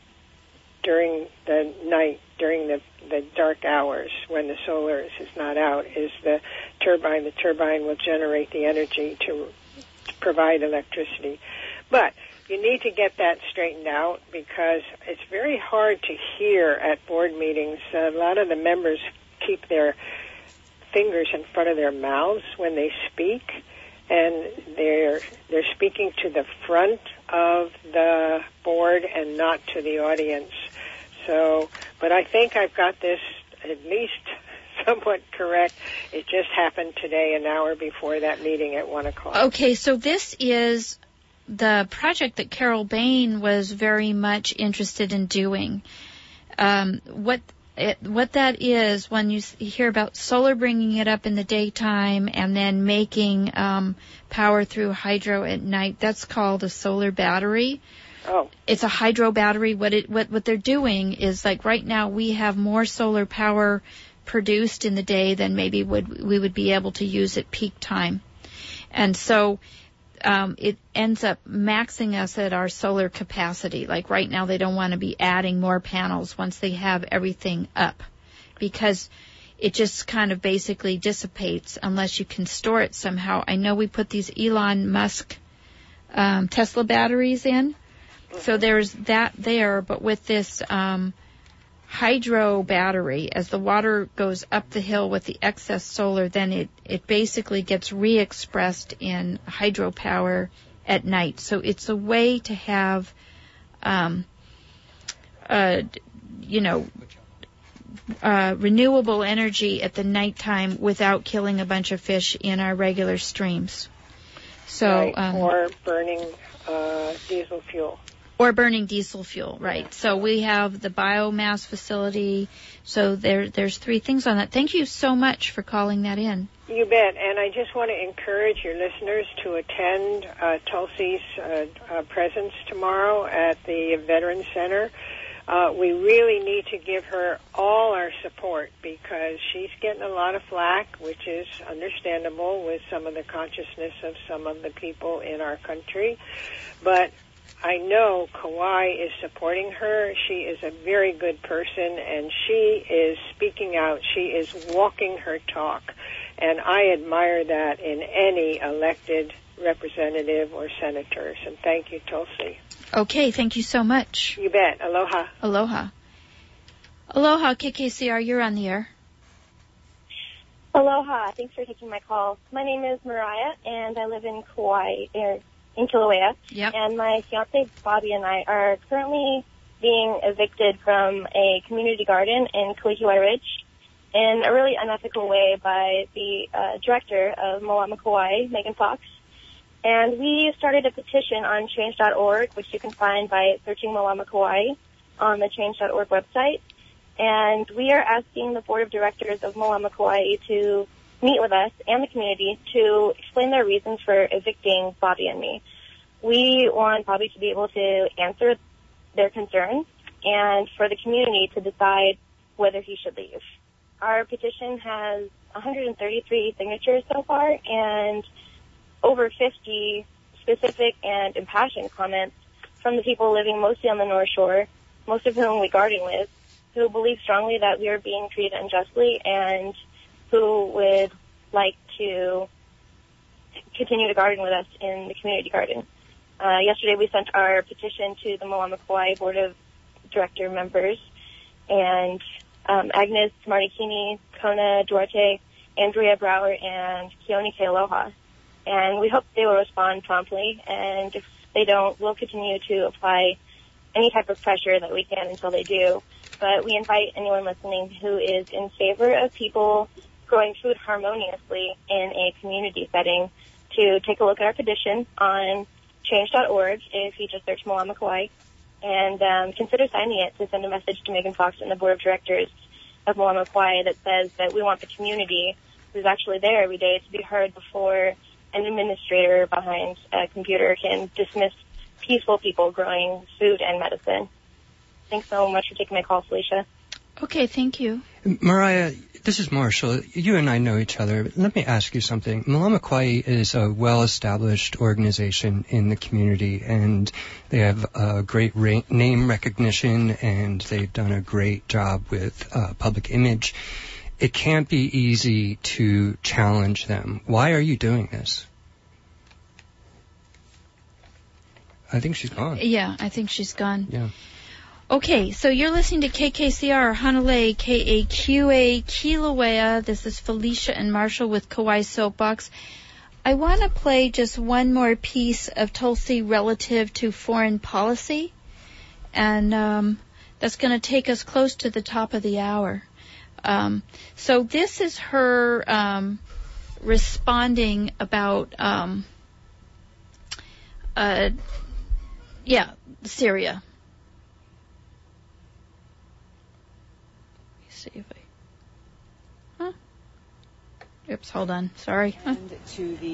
during the night, during the, the dark hours when the solar is, is not out, is the turbine. The turbine will generate the energy to, to provide electricity. But you need to get that straightened out because it's very hard to hear at board meetings. A lot of the members keep their fingers in front of their mouths when they speak, and they're they're speaking to the front of the board and not to the audience. So, but I think I've got this at least somewhat correct. It just happened today, an hour before that meeting at one o'clock. Okay, so this is the project that Carol Bain was very much interested in doing. Um, what it, what that is, when you hear about solar bringing it up in the daytime and then making um, power through hydro at night, that's called a solar battery. Oh. It's a hydro battery. What it what what they're doing is, like, right now we have more solar power produced in the day than maybe would we would be able to use at peak time. And so um, it ends up maxing us at our solar capacity. Like right now they don't want to be adding more panels once they have everything up, because it just kind of basically dissipates unless you can store it somehow. I know we put these Elon Musk um, Tesla batteries in. So there's that there, but with this um, hydro battery, as the water goes up the hill with the excess solar, then it, it basically gets re-expressed in hydropower at night. So it's a way to have, um, uh, you know, uh, renewable energy at the nighttime without killing a bunch of fish in our regular streams. So right. um, or burning uh, diesel fuel. Or burning diesel fuel, right. So we have the biomass facility. So there, there's three things on that. Thank you so much for calling that in. You bet. And I just want to encourage your listeners to attend uh, Tulsi's uh, uh, presence tomorrow at the Veterans Center. Uh, we really need to give her all our support because she's getting a lot of flack, which is understandable with some of the consciousness of some of the people in our country. But I know Kauai is supporting her. She is a very good person, and she is speaking out. She is walking her talk, and I admire that in any elected representative or senators. And thank you, Tulsi. Okay, thank you so much. You bet. Aloha. Aloha. Aloha, K K C R, you're on the air. Aloha. Thanks for taking my call. My name is Mariah, and I live in Kauai, in Kilauea. Yep. And my fiance, Bobby, and I are currently being evicted from a community garden in Kulihiwai Ridge in a really unethical way by the uh, director of Moama Kauai, Megan Fox. And we started a petition on change dot org, which you can find by searching Moama Kauai on the change dot org website. And we are asking the board of directors of Moama Kauai to meet with us and the community to explain their reasons for evicting Bobby and me. We want Bobby to be able to answer their concerns and for the community to decide whether he should leave. Our petition has one hundred thirty-three signatures so far and over fifty specific and impassioned comments from the people living mostly on the North Shore, most of whom we garden with, who believe strongly that we are being treated unjustly and who would like to continue to garden with us in the community garden. Uh, yesterday we sent our petition to the Moama Kauai Board of Director members, and um, Agnes Martikini, Kona Duarte, Andrea Brower, and Keone Kealoha. And we hope they will respond promptly, and if they don't, we'll continue to apply any type of pressure that we can until they do. But we invite anyone listening who is in favor of people growing food harmoniously in a community setting to take a look at our petition on change dot org if you just search Moama Kauai, and um, consider signing it to send a message to Megan Fox and the board of directors of Moama Kauai that says that we want the community who's actually there every day to be heard before an administrator behind a computer can dismiss peaceful people growing food and medicine. Thanks so much for taking my call, Felicia. Okay, thank you. Mariah, this is Marshall. You and I know each other. Let me ask you something. Moama Kauai is a well-established organization in the community, and they have a great ra- name recognition, and they've done a great job with uh, public image. It can't be easy to challenge them. Why are you doing this? I think she's gone. Yeah, I think she's gone. Yeah. Okay, so you're listening to K K C R, Hanalei, K A Q A, Kilauea. This is Felicia and Marshall with Kauai Soapbox. I want to play just one more piece of Tulsi relative to foreign policy, and um, that's going to take us close to the top of the hour. Um, so this is her um, responding about, um, uh, yeah, Syria. See if I. Huh? Oops, hold on. Sorry. Huh? To the.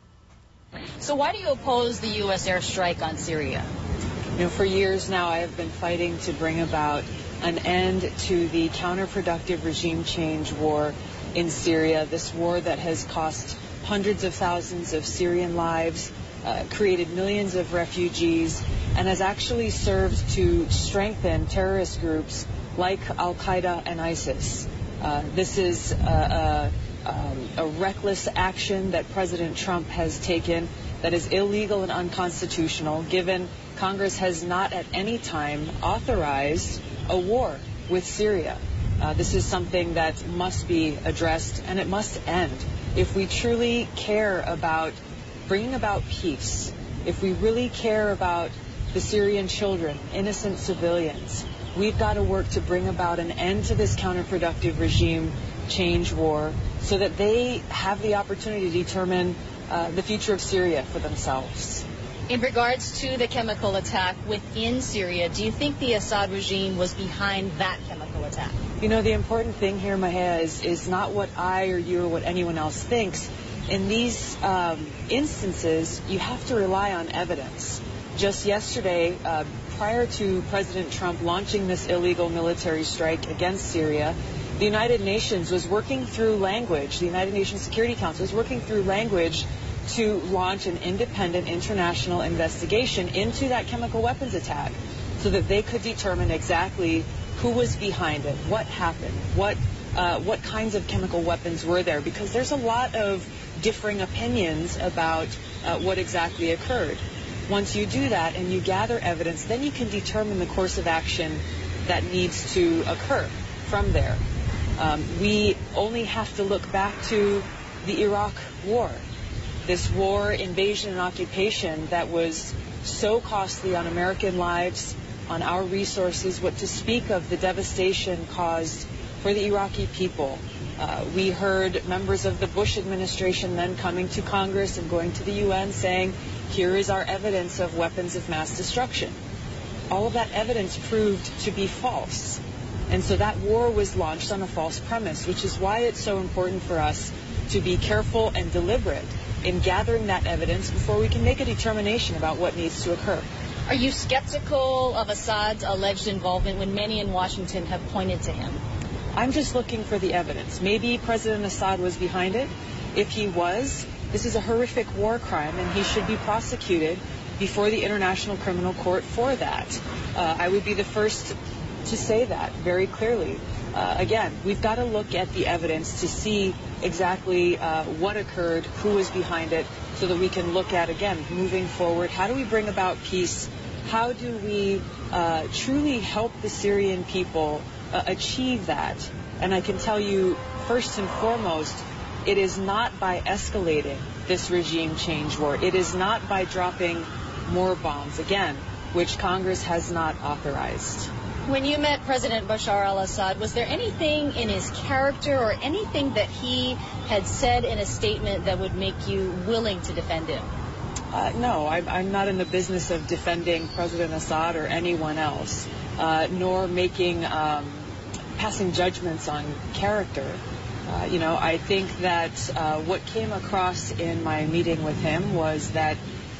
So why do you oppose the U S airstrike on Syria? You know, for years now, I have been fighting to bring about an end to the counterproductive regime change war in Syria. This war that has cost hundreds of thousands of Syrian lives, uh, created millions of refugees, and has actually served to strengthen terrorist groups like Al-Qaeda and ISIS. Uh, this is a, a, um, a reckless action that President Trump has taken that is illegal and unconstitutional, given Congress has not at any time authorized a war with Syria. Uh, this is something that must be addressed, and it must end. If we truly care about bringing about peace, if we really care about the Syrian children, innocent civilians, we've got to work to bring about an end to this counterproductive regime change war so that they have the opportunity to determine uh, the future of Syria for themselves. In regards to the chemical attack within Syria, do you think the Assad regime was behind that chemical attack? You know, the important thing here, Mahia, is, is not what I or you or what anyone else thinks. In these um, instances, you have to rely on evidence. Just yesterday, uh, prior to President Trump launching this illegal military strike against Syria, the United Nations was working through language, the United Nations Security Council was working through language to launch an independent international investigation into that chemical weapons attack so that they could determine exactly who was behind it, what happened, what uh, what kinds of chemical weapons were there, because there's a lot of differing opinions about uh, what exactly occurred. Once you do that and you gather evidence, then you can determine the course of action that needs to occur from there. Um, we only have to look back to the Iraq War. This war, invasion, and occupation that was so costly on American lives, on our resources, what to speak of the devastation caused for the Iraqi people. Uh, we heard members of the Bush administration then coming to Congress and going to the U N saying, here is our evidence of weapons of mass destruction. All of that evidence proved to be false. And so that war was launched on a false premise, which is why it's so important for us to be careful and deliberate in gathering that evidence before we can make a determination about what needs to occur. Are you skeptical of Assad's alleged involvement when many in Washington have pointed to him? I'm just looking for the evidence. Maybe President Assad was behind it. If he was, this is a horrific war crime, and he should be prosecuted before the International Criminal Court for that. Uh, I would be the first to say that very clearly. Uh, again, we've got to look at the evidence to see exactly uh, what occurred, who was behind it, so that we can look at, again, moving forward, how do we bring about peace? How do we uh, truly help the Syrian people uh, achieve that? And I can tell you, first and foremost, it is not by escalating this regime change war. It is not by dropping more bombs, again, which Congress has not authorized. When you met President Bashar al-Assad, was there anything in his character or anything that he had said in a statement that would make you willing to defend him? Uh, no, I, I'm not in the business of defending President Assad or anyone else, uh, nor making, um, passing judgments on character. Uh, you know, I think that uh, what came across in my meeting with him was that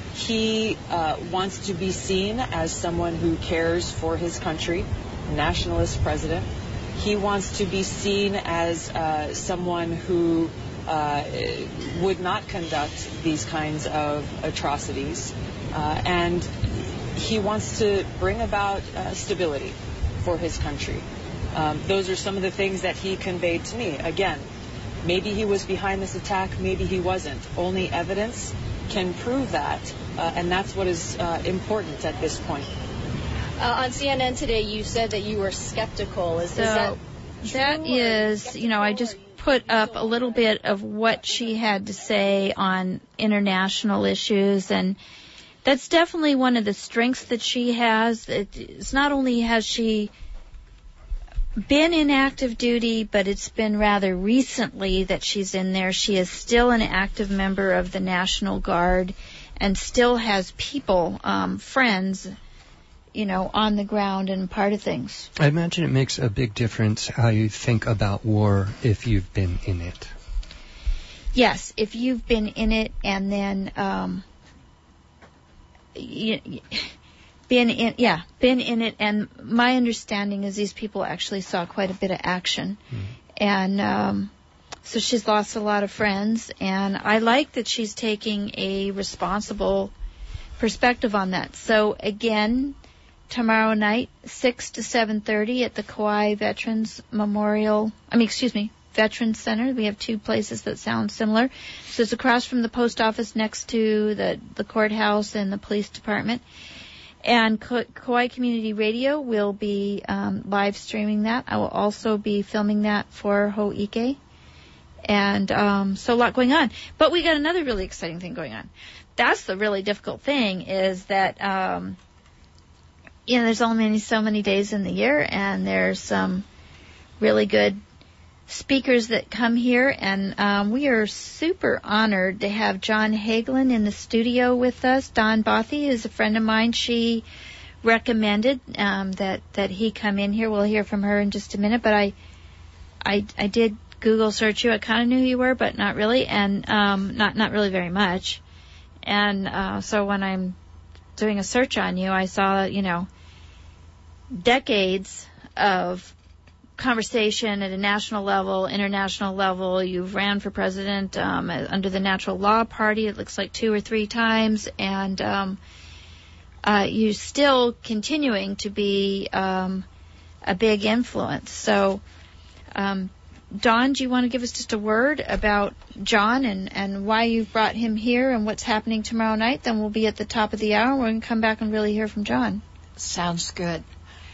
he uh, wants to be seen as someone who cares for his country, a nationalist president. He wants to be seen as uh, someone who uh, would not conduct these kinds of atrocities. Uh, and he wants to bring about uh, stability for his country. Um, those are some of the things that he conveyed to me. Again, maybe he was behind this attack, maybe he wasn't. Only evidence can prove that. uh, and that's what is uh, important at this point. Uh, on C N N today, you said that you were skeptical. Is, so is that that is, you know, I just put up a little bit of what she had to say on international issues, and that's definitely one of the strengths that she has. It's not only has she been in active duty, but it's been rather recently that she's in there. She is still an active member of the National Guard and still has people, um, friends, you know, on the ground and part of things. I imagine it makes a big difference how you think about war if you've been in it. Yes, if you've been in it and then, um, you, been in, yeah, been in it, and my understanding is these people actually saw quite a bit of action, mm-hmm. and um, so she's lost a lot of friends, and I like that she's taking a responsible perspective on that. So again, tomorrow night, six to seven thirty at the Kauai Veterans Memorial, I mean, excuse me, Veterans Center. We have two places that sound similar. So it's across from the post office next to the, the courthouse and the police department. And Ka- Kauai Community Radio will be um, live streaming that. I will also be filming that for Ho'ike. And um, so a lot going on. But we got another really exciting thing going on. That's the really difficult thing is that, um, you know, there's only so many days in the year, and there's some really good speakers that come here, and um, we are super honored to have John Hagelin in the studio with us. Dawn Bothy is a friend of mine. She recommended um, that that he come in here. We'll hear from her in just a minute, but I I, I did Google search you. I kind of knew who you were, but not really, and um, not not really very much. And uh, so when I'm doing a search on you, I saw, you know, decades of conversation at a national level, international level. You've ran for president um, under the Natural Law Party, it looks like two or three times, and um, uh, you're still continuing to be um, a big influence. So, um, Dawn, do you want to give us just a word about John and, and why you've brought him here and what's happening tomorrow night? Then we'll be at the top of the hour. We're going to come back and really hear from John. Sounds good.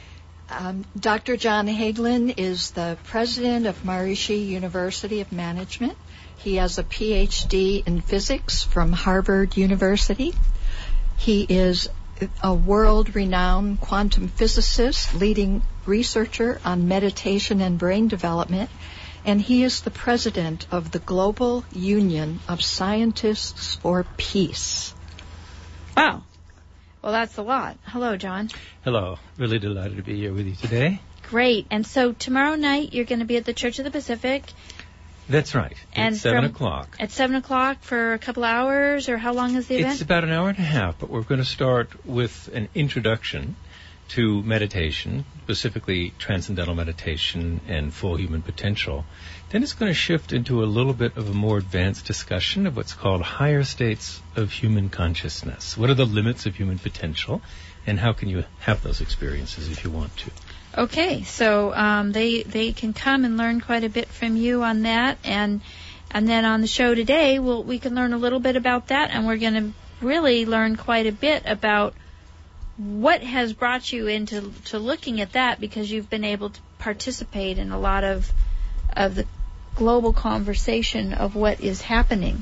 Um, Doctor John Hagelin is the president of Maharishi University of Management. He has a P H D in physics from Harvard University. He is a world-renowned quantum physicist, leading researcher on meditation and brain development, and he is the president of the Global Union of Scientists for Peace. Wow. Well, that's a lot. Hello, John. Hello. Really delighted to be here with you today. Great. And so tomorrow night you're going to be at the Church of the Pacific. That's right. And at seven o'clock. At seven o'clock for a couple hours, or how long is the event? It's about an hour and a half, but we're going to start with an introduction to meditation, specifically transcendental meditation and full human potential. Then it's going to shift into a little bit of a more advanced discussion of what's called higher states of human consciousness. What are the limits of human potential, and how can you have those experiences if you want to? Okay, so um, they they can come and learn quite a bit from you on that, and and then on the show today, we'll, we can learn a little bit about that, and we're going to really learn quite a bit about what has brought you into to looking at that, because you've been able to participate in a lot of of the global conversation of what is happening.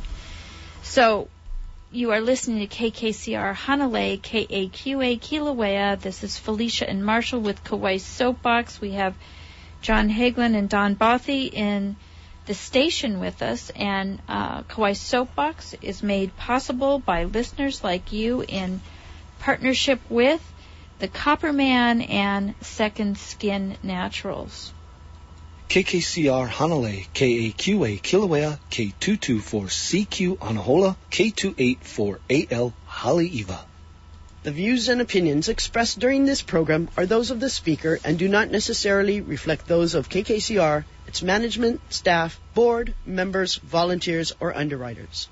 So you are listening to K K C R Hanalei, K A Q A Kilauea. This is Felicia and Marshall with Kauai Soapbox. We have John Hagelin and Dawn Bothy in the station with us, and uh, Kauai Soapbox is made possible by listeners like you in partnership with the Copper Man and Second Skin Naturals. K K C R Hanalei, K A Q A Kilauea, K two two four C Q Anahola, K two eight four A L Haleiwa. The views and opinions expressed during this program are those of the speaker and do not necessarily reflect those of K K C R, its management, staff, board, members, volunteers, or underwriters.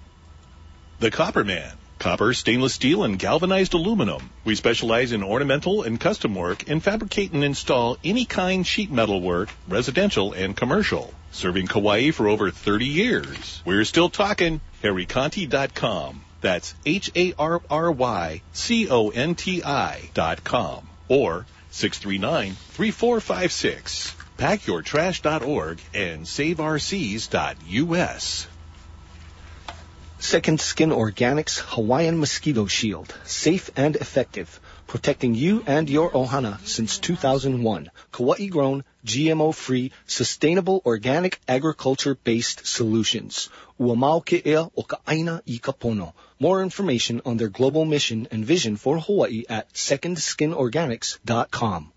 The Copper Man. Copper, stainless steel, and galvanized aluminum. We specialize in ornamental and custom work and fabricate and install any kind sheet metal work, residential and commercial. Serving Kauai for over thirty years. We're still talking. Harry Conti dot com. That's H A R R Y C O N T I dot com or six three nine, three four five six. pack your trash dot org and save r cs dot u s. Second Skin Organics Hawaiian Mosquito Shield. Safe and effective. Protecting you and your ohana since two thousand one. Kauai grown, G M O free, sustainable organic agriculture based solutions. Ua mau ke ea o ka aina I ka pono. More information on their global mission and vision for Hawaii at second skin organics dot com.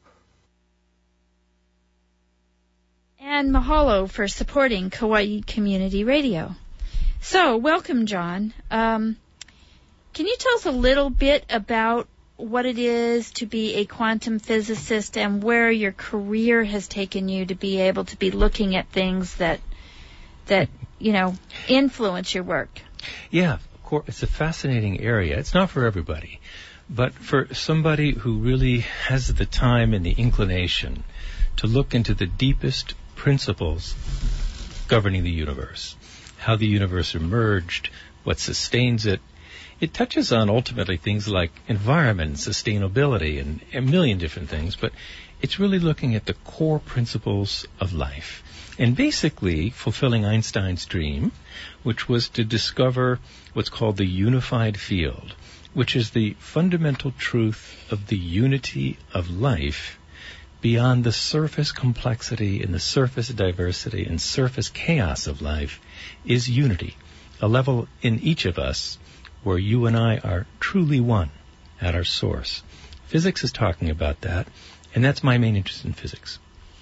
And mahalo for supporting Kauai Community Radio. So, welcome, John. Um, can you tell us a little bit about what it is to be a quantum physicist and where your career has taken you to be able to be looking at things that, that you know, influence your work? Yeah, of course, it's a fascinating area. It's not for everybody, but for somebody who really has the time and the inclination to look into the deepest principles governing the universe, how the universe emerged, what sustains it. It touches on ultimately things like environment, sustainability, and a million different things, but it's really looking at the core principles of life and basically fulfilling Einstein's dream, which was to discover what's called the unified field, which is the fundamental truth of the unity of life beyond the surface complexity and the surface diversity and surface chaos of life is unity, a level in each of us where you and I are truly one at our source. Physics is talking about that, and that's my main interest in physics.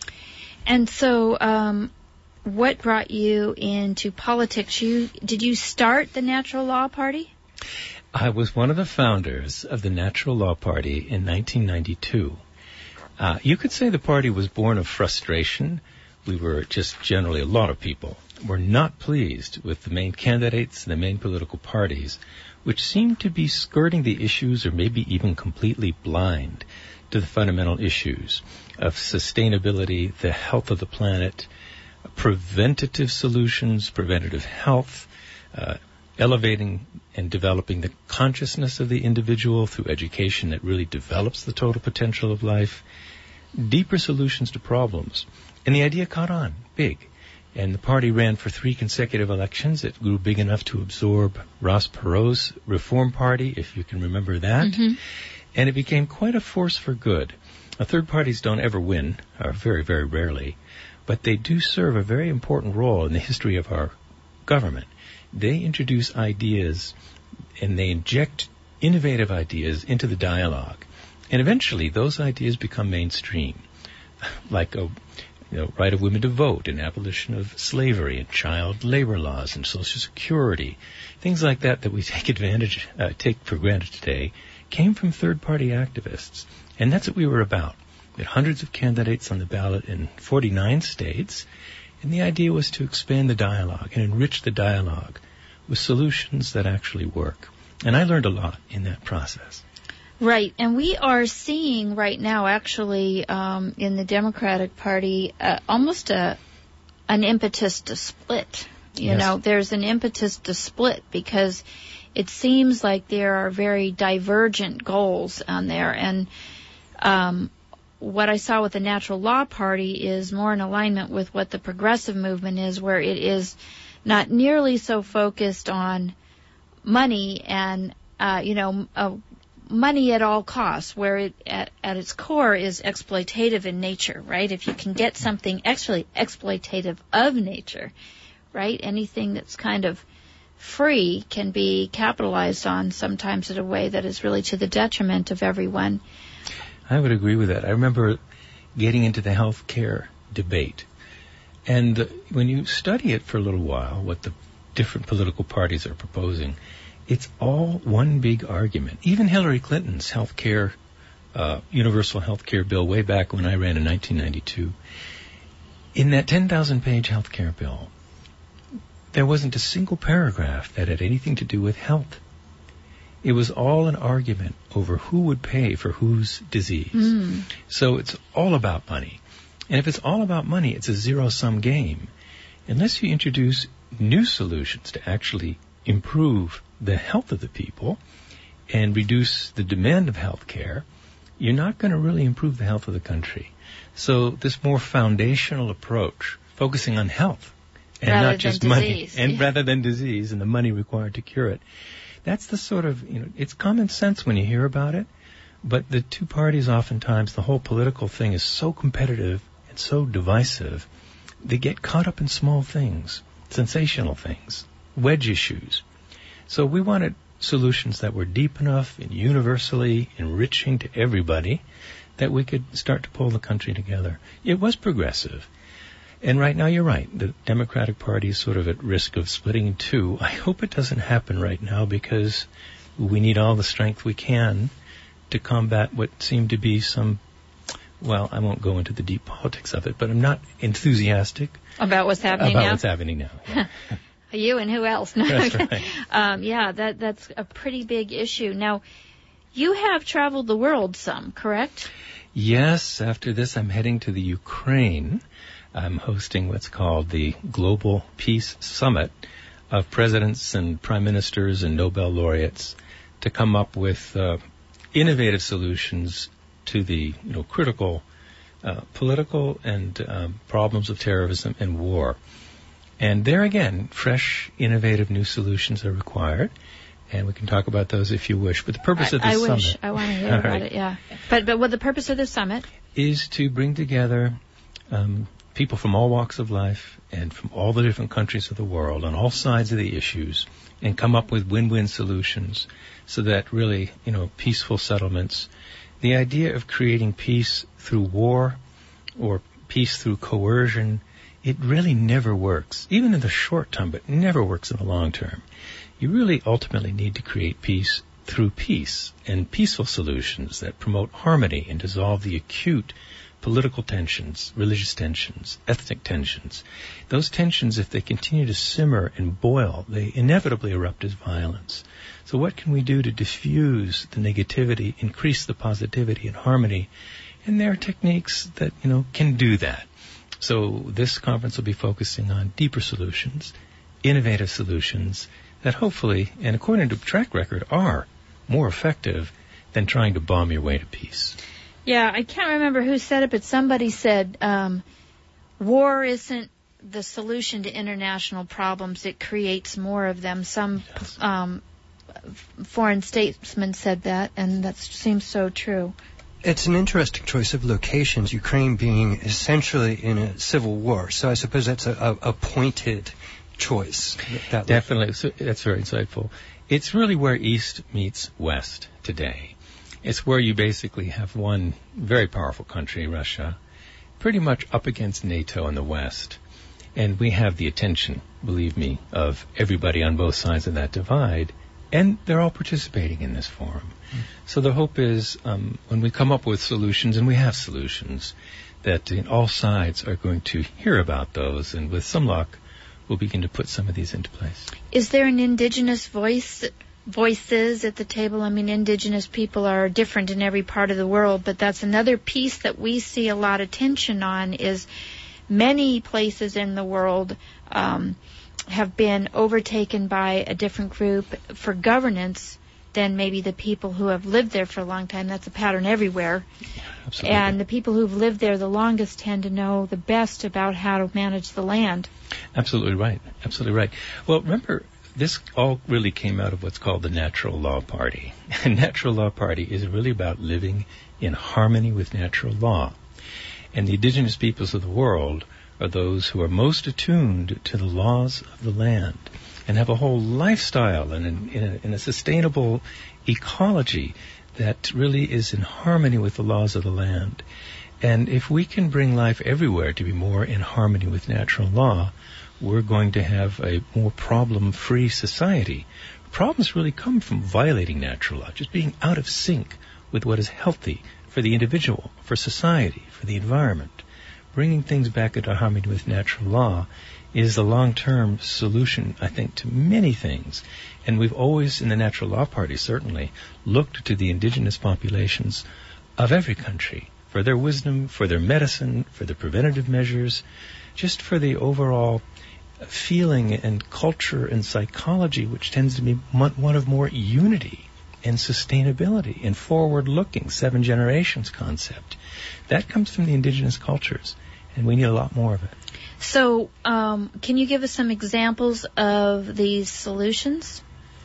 And so, um, what brought you into politics? You did you start the Natural Law Party? I was one of the founders of the Natural Law Party in nineteen ninety-two. Uh, you could say the party was born of frustration. We were just generally, a lot of people were not pleased with the main candidates and the main political parties, which seemed to be skirting the issues or maybe even completely blind to the fundamental issues of sustainability, the health of the planet, preventative solutions, preventative health, uh, elevating and developing the consciousness of the individual through education that really develops the total potential of life, deeper solutions to problems. And the idea caught on big. And the party ran for three consecutive elections. It grew big enough to absorb Ross Perot's Reform Party, if you can remember that. Mm-hmm. And it became quite a force for good. Now, third parties don't ever win, or very, very rarely, but they do serve a very important role in the history of our government. They introduce ideas and they inject innovative ideas into the dialogue. And eventually those ideas become mainstream, like a you know, right of women to vote and abolition of slavery and child labor laws and Social Security. Things like that that we take advantage, uh, take for granted today came from third-party activists. And that's what we were about. We had hundreds of candidates on the ballot in forty-nine states. And the idea was to expand the dialogue and enrich the dialogue with solutions that actually work. And I learned a lot in that process. Right, and we are seeing right now, actually, um, in the Democratic Party, uh, almost a an impetus to split. You yes. know, there's an impetus to split because it seems like there are very divergent goals on there. And um, what I saw with the Natural Law Party is more in alignment with what the progressive movement is, where it is not nearly so focused on money and, uh, you know, uh, money at all costs, where it at, at its core is exploitative in nature, right? If you can get something actually exploitative of nature, right? Anything that's kind of free can be capitalized on sometimes in a way that is really to the detriment of everyone. I would agree with that. I remember getting into the health care debate. And uh, when you study it for a little while, what the different political parties are proposing, it's all one big argument. Even Hillary Clinton's health care, uh, universal health care bill way back when I ran in nineteen ninety-two, in that ten thousand page health care bill, there wasn't a single paragraph that had anything to do with health. It was all an argument over who would pay for whose disease. Mm. So it's all about money. And if it's all about money, it's a zero-sum game. Unless you introduce new solutions to actually improve the health of the people and reduce the demand of health care, you're not going to really improve the health of the country. So this more foundational approach, focusing on health and rather not just than money, disease. and Yeah. rather than disease and the money required to cure it. That's the sort of, you know, it's common sense when you hear about it, but the two parties oftentimes, the whole political thing is so competitive and so divisive, they get caught up in small things, sensational things, wedge issues. So we wanted solutions that were deep enough and universally enriching to everybody that we could start to pull the country together. It was progressive. And right now, you're right. The Democratic Party is sort of at risk of splitting in two. I hope it doesn't happen right now because we need all the strength we can to combat what seem to be some, well, I won't go into the deep politics of it, but I'm not enthusiastic About what's happening about now? what's happening now. Yeah. You and who else? No. That's right. um, yeah, that that's a pretty big issue. Now, you have traveled the world some, correct? Yes, after this I'm heading to the Ukraine. I'm hosting what's called the Global Peace Summit of presidents and prime ministers and Nobel laureates to come up with uh, innovative solutions to the you know critical uh, political and um, problems of terrorism and war. And there again, fresh, innovative new solutions are required. And we can talk about those if you wish. But the purpose I, of this I summit... wish. I want to hear about right, it, yeah. But but what the purpose of the summit? is to bring together um, people from all walks of life and from all the different countries of the world on all sides of the issues and come up with win-win solutions so that really, you know, peaceful settlements. The idea of creating peace through war or peace through coercion, it really never works, even in the short term, but never works in the long term. You really ultimately need to create peace through peace and peaceful solutions that promote harmony and dissolve the acute political tensions, religious tensions, ethnic tensions. Those tensions, if they continue to simmer and boil, they inevitably erupt as violence. So what can we do to diffuse the negativity, increase the positivity and harmony? And there are techniques that, you know, can do that. So this conference will be focusing on deeper solutions, innovative solutions that hopefully, and according to track record, are more effective than trying to bomb your way to peace. Yeah, I can't remember who said it, but somebody said um, war isn't the solution to international problems. It creates more of them. Some Yes. um, foreign statesmen said that, and that seems so true. It's an interesting choice of locations, Ukraine being essentially in a civil war. So I suppose that's a, a, a pointed choice. That Definitely. So that's very insightful. It's really where East meets West today. It's where you basically have one very powerful country, Russia, pretty much up against NATO in the West. And we have the attention, believe me, of everybody on both sides of that divide. And they're all participating in this forum. Mm. So the hope is um, when we come up with solutions, and we have solutions, that uh, all sides are going to hear about those. And with some luck, we'll begin to put some of these into place. Is there an indigenous voice, voices at the table? I mean, indigenous people are different in every part of the world, but that's another piece that we see a lot of tension on is many places in the world um, have been overtaken by a different group for governance than maybe the people who have lived there for a long time. That's a pattern everywhere. Absolutely. And the people who've lived there the longest tend to know the best about how to manage the land. Absolutely right. Absolutely right. Well, remember, this all really came out of what's called the Natural Law Party. And Natural Law Party is really about living in harmony with natural law. And the indigenous peoples of the world are those who are most attuned to the laws of the land and have a whole lifestyle and in, in, a, in a sustainable ecology that really is in harmony with the laws of the land. And if we can bring life everywhere to be more in harmony with natural law, we're going to have a more problem-free society. Problems really come from violating natural law, just being out of sync with what is healthy for the individual, for society, for the environment. Bringing things back into harmony with natural law is a long-term solution, I think, to many things. And we've always, in the Natural Law Party, certainly, looked to the indigenous populations of every country for their wisdom, for their medicine, for their preventative measures, just for the overall feeling and culture and psychology, which tends to be one of more unity and sustainability and forward-looking, seven generations concept. That comes from the indigenous cultures, and we need a lot more of it. So, um, can you give us some examples of these solutions?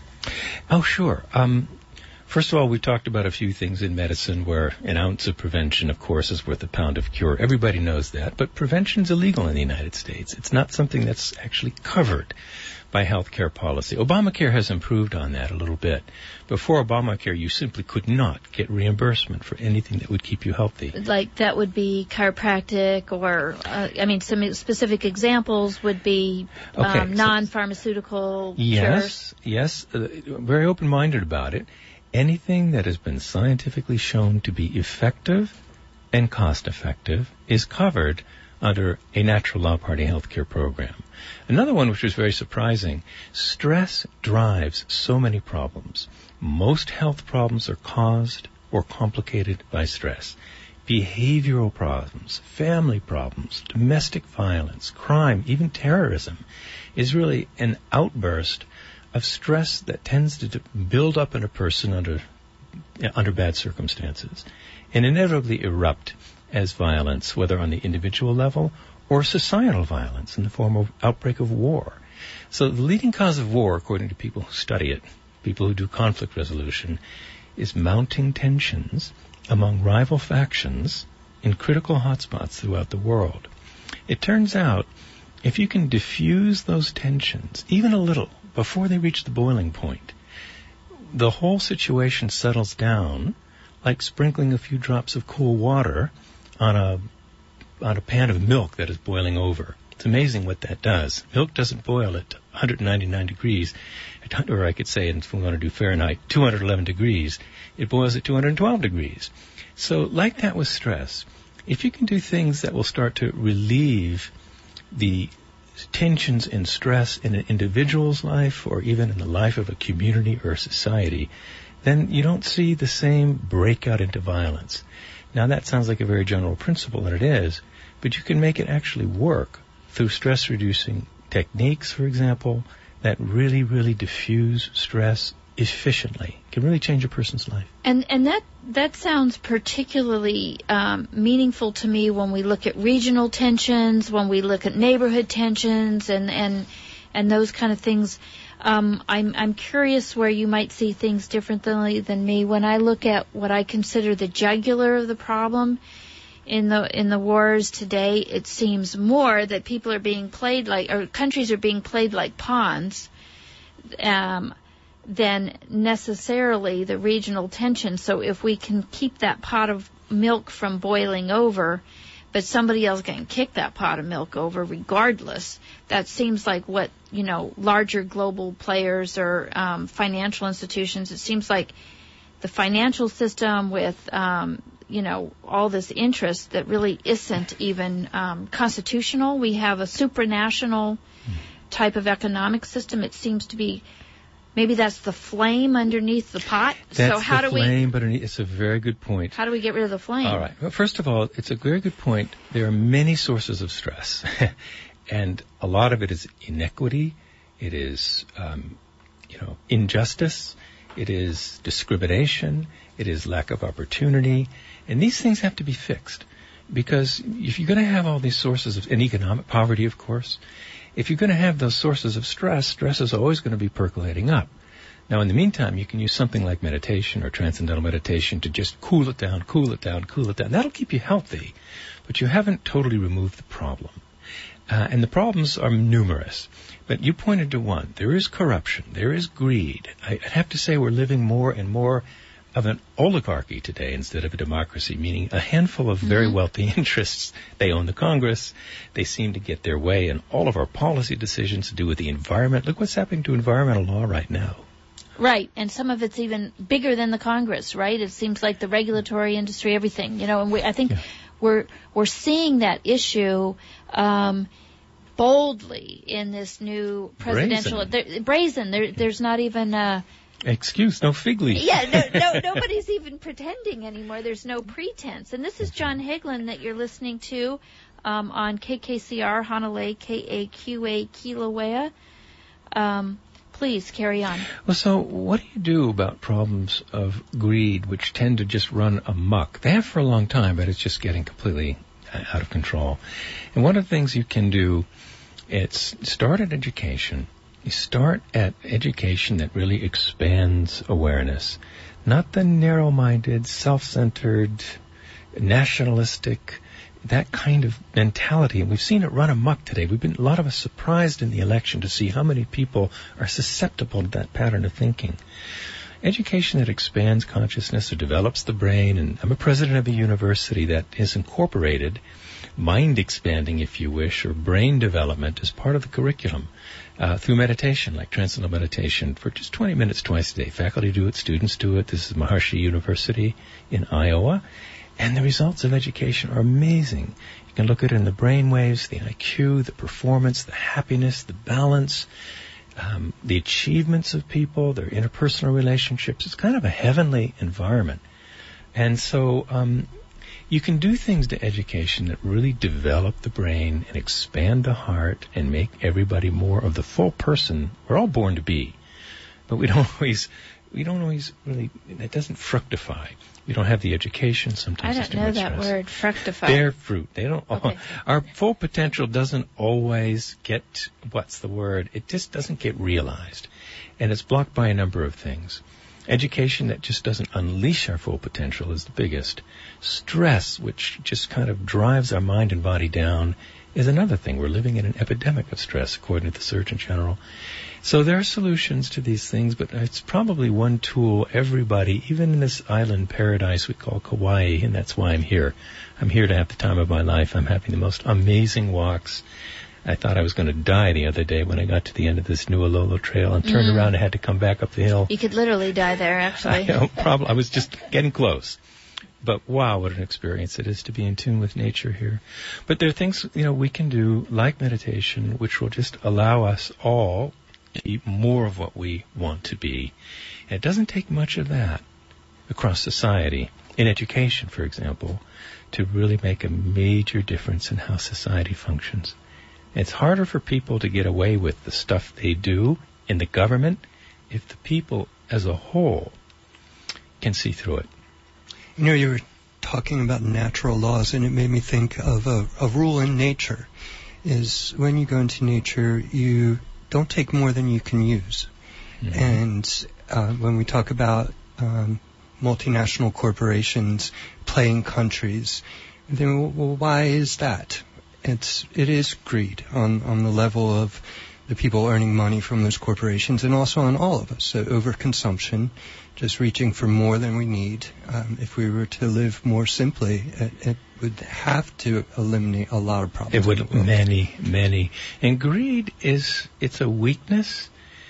Oh, sure. Um, first of all, we talked about a few things in medicine where an ounce of prevention, of course, is worth a pound of cure. Everybody knows that, but prevention is illegal in the United States. It's not something that's actually covered by healthcare policy. Obamacare has improved on that a little bit. Before Obamacare, you simply could not get reimbursement for anything that would keep you healthy. Like that would be chiropractic, or uh, I mean, some specific examples would be um, okay, non-pharmaceutical so, yes, cures. Yes, uh, very open-minded about it. Anything that has been scientifically shown to be effective and cost-effective is covered under a natural law party healthcare program. Another one which was very surprising, stress drives so many problems. Most health problems are caused or complicated by stress. Behavioral problems, family problems, domestic violence, crime, even terrorism is really an outburst of stress that tends to build up in a person under under bad circumstances and inevitably erupt as violence, whether on the individual level or societal violence in the form of outbreak of war. So the leading cause of war, according to people who study it, people who do conflict resolution, is mounting tensions among rival factions in critical hotspots throughout the world. It turns out, if you can diffuse those tensions, even a little, before they reach the boiling point, the whole situation settles down like sprinkling a few drops of cool water on a on a pan of milk that is boiling over. It's amazing what that does. Milk doesn't boil at one hundred ninety-nine degrees, or I could say, if we want to do Fahrenheit, two hundred eleven degrees. It boils at two hundred twelve degrees. So like that with stress, if you can do things that will start to relieve the tensions and stress in an individual's life or even in the life of a community or a society, then you don't see the same breakout into violence. Now, that sounds like a very general principle, and it is, but you can make it actually work through stress-reducing techniques, for example, that really, really diffuse stress efficiently. It can really change a person's life. And and that that sounds particularly um, meaningful to me when we look at regional tensions, when we look at neighborhood tensions, and and and those kind of things. Um, I'm I'm curious where you might see things differently than me. When I look at what I consider the jugular of the problem in the in the wars today, it seems more that people are being played like, or countries are being played like pawns, um, than necessarily the regional tension. So if we can keep that pot of milk from boiling over, but somebody else can kick that pot of milk over regardless, that seems like what, you know, larger global players or um, financial institutions, it seems like the financial system with, um, you know, all this interest that really isn't even um, constitutional. We have a supranational type of economic system. It seems to be, maybe that's the flame underneath the pot. That's so how the do flame, we, but it's a very good point. How do we get rid of the flame? All right. Well, first of all, it's a very good point. There are many sources of stress, and a lot of it is inequity. It is, um, you know, injustice. It is discrimination. It is lack of opportunity. And these things have to be fixed, because if you're going to have all these sources of, and economic poverty, of course, if you're going to have those sources of stress, stress is always going to be percolating up. Now, in the meantime, you can use something like meditation or transcendental meditation to just cool it down, cool it down, cool it down. That'll keep you healthy, but you haven't totally removed the problem. Uh, and the problems are numerous. But you pointed to one. There is corruption. There is greed. I, I'd have to say we're living more and more of an oligarchy today instead of a democracy, meaning a handful of very mm-hmm. wealthy interests. They own the Congress. They seem to get their way in all of our policy decisions to do with the environment. Look what's happening to environmental law right now. Right, and some of it's even bigger than the Congress, right? It seems like the regulatory industry, everything, you know, and we, I think yeah. we're we're seeing that issue um, boldly in this new presidential... Brazen. There, brazen. There, there's not even... Uh, Excuse, no fig leaf. Yeah, no, no, nobody's even pretending anymore. There's no pretense. And this is John Hagglund that you're listening to um, on K K C R, Hanalei, K A Q A, Kilauea. Um, please, carry on. Well, so what do you do about problems of greed, which tend to just run amok? They have for a long time, but it's just getting completely out of control. And one of the things you can do, it's start at education. You start at education that really expands awareness, not the narrow-minded, self-centered, nationalistic, that kind of mentality. And we've seen it run amok today. We've been, a lot of us, surprised in the election to see how many people are susceptible to that pattern of thinking. Education that expands consciousness or develops the brain, and I'm a president of a university that has incorporated mind expanding, if you wish, or brain development as part of the curriculum uh, through meditation, like transcendental meditation, for just twenty minutes twice a day. Faculty do it, students do it. This is Maharishi University in Iowa. And the results of education are amazing. You can look at it in the brain waves, the I Q, the performance, the happiness, the balance, um, the achievements of people, their interpersonal relationships. It's kind of a heavenly environment. And so um, you can do things to education that really develop the brain and expand the heart and make everybody more of the full person we're all born to be. But we don't always, we don't always really, it doesn't fructify. We don't have the education. Sometimes I it's don't too know much that stress. word, fructify. Bear fruit. They don't. Okay. Our full potential doesn't always get. What's the word? It just doesn't get realized, and it's blocked by a number of things. Education that just doesn't unleash our full potential is the biggest. Stress, which just kind of drives our mind and body down, is another thing. We're living in an epidemic of stress, according to the Surgeon General. So there are solutions to these things, but it's probably one tool everybody, even in this island paradise we call Kauai, and that's why I'm here. I'm here to have the time of my life. I'm having the most amazing walks. I thought I was going to die the other day when I got to the end of this Nuololo Trail and turned Mm. around and had to come back up the hill. You could literally die there, actually. I, know, probably, I was just getting close. But wow, what an experience it is to be in tune with nature here. But there are things, you know, we can do, like meditation, which will just allow us all to be more of what we want to be. And it doesn't take much of that across society, in education, for example, to really make a major difference in how society functions. It's harder for people to get away with the stuff they do in the government if the people as a whole can see through it. You know, you were talking about natural laws, and it made me think of a, a rule in nature, is when you go into nature, you don't take more than you can use. Mm-hmm. And uh, when we talk about um, multinational corporations playing countries, then well, why is that? It's it is greed on, on the level of the people earning money from those corporations, and also on all of us. So overconsumption, just reaching for more than we need. Um, if we were to live more simply, it, it would have to eliminate a lot of problems. It would, many, many. And greed is, it's a weakness,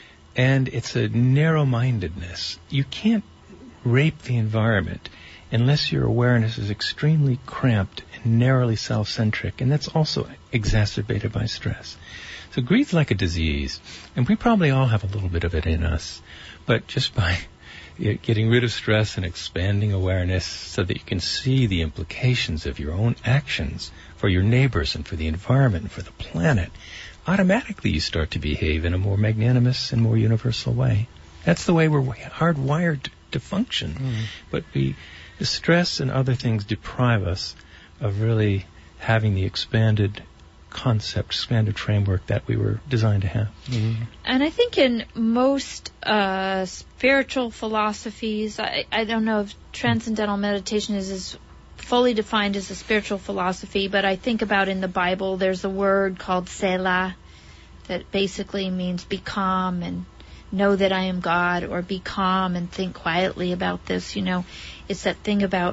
and it's a narrow-mindedness. You can't rape the environment unless your awareness is extremely cramped and narrowly self-centric, and that's also exacerbated by stress. So greed's like a disease, and we probably all have a little bit of it in us, but just by getting rid of stress and expanding awareness so that you can see the implications of your own actions for your neighbors and for the environment and for the planet, automatically you start to behave in a more magnanimous and more universal way. That's the way we're hardwired to function. Mm. But we, the stress and other things deprive us of really having the expanded concept, expanded framework that we were designed to have. Mm-hmm. And I think in most uh, spiritual philosophies, I, I don't know if transcendental meditation is as fully defined as a spiritual philosophy, but I think about in the Bible, there's a word called Selah that basically means be calm and know that I am God, or be calm and think quietly about this. You know, it's that thing about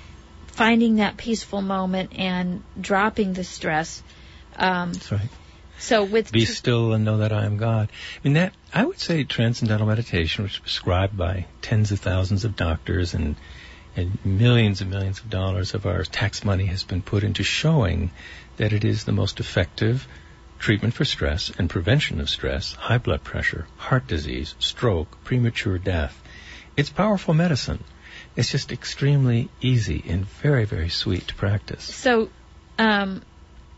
finding that peaceful moment and dropping the stress. Um, That's right. So with be still and know that I am God. I mean, that I would say transcendental meditation, which is prescribed by tens of thousands of doctors, and and millions and millions of dollars of our tax money has been put into showing that it is the most effective treatment for stress and prevention of stress, high blood pressure, heart disease, stroke, premature death. It's powerful medicine. It's just extremely easy and very, very sweet to practice. So, um,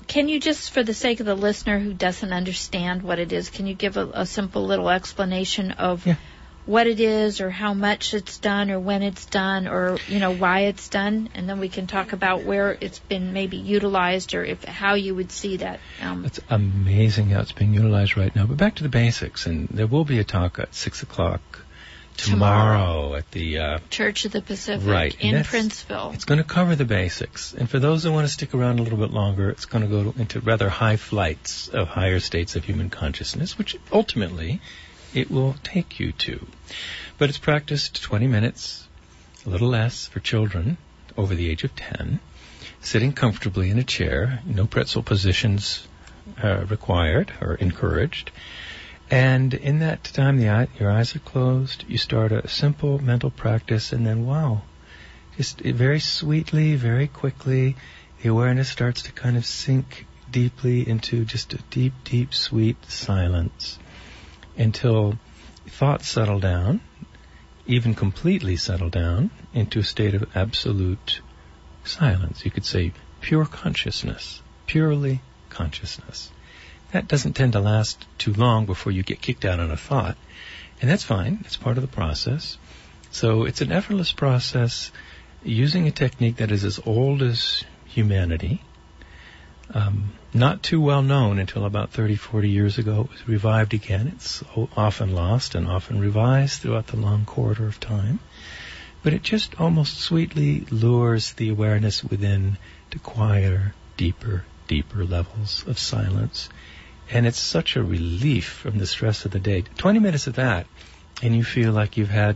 can you just, for the sake of the listener who doesn't understand what it is, can you give a, a simple little explanation of yeah. what it is, or how much it's done, or when it's done, or, you know, why it's done? And then we can talk about where it's been maybe utilized, or if how you would see that. Um, it's amazing how it's being utilized right now. But back to the basics, and there will be a talk at six o'clock tomorrow, tomorrow at the uh, Church of the Pacific right, in Princeville. It's going to cover the basics. And for those that want to stick around a little bit longer, it's going to go into rather high flights of higher states of human consciousness, which ultimately it will take you to. But it's practiced twenty minutes, a little less, for children over the age of ten, sitting comfortably in a chair, no pretzel positions uh, required or encouraged. And in that time, the eye, your eyes are closed, you start a simple mental practice, and then, wow, just very sweetly, very quickly, the awareness starts to kind of sink deeply into just a deep, deep, sweet silence until thoughts settle down, even completely settle down into a state of absolute silence. You could say pure consciousness, purely consciousness. That doesn't tend to last too long before you get kicked out on a thought. And that's fine. It's part of the process. So it's an effortless process using a technique that is as old as humanity. Um, not too well known until about thirty, forty years ago. It was revived again. It's often lost and often revised throughout the long corridor of time. But it just almost sweetly lures the awareness within to quieter, deeper, deeper levels of silence. And it's such a relief from the stress of the day. twenty minutes of that, and you feel like you've had,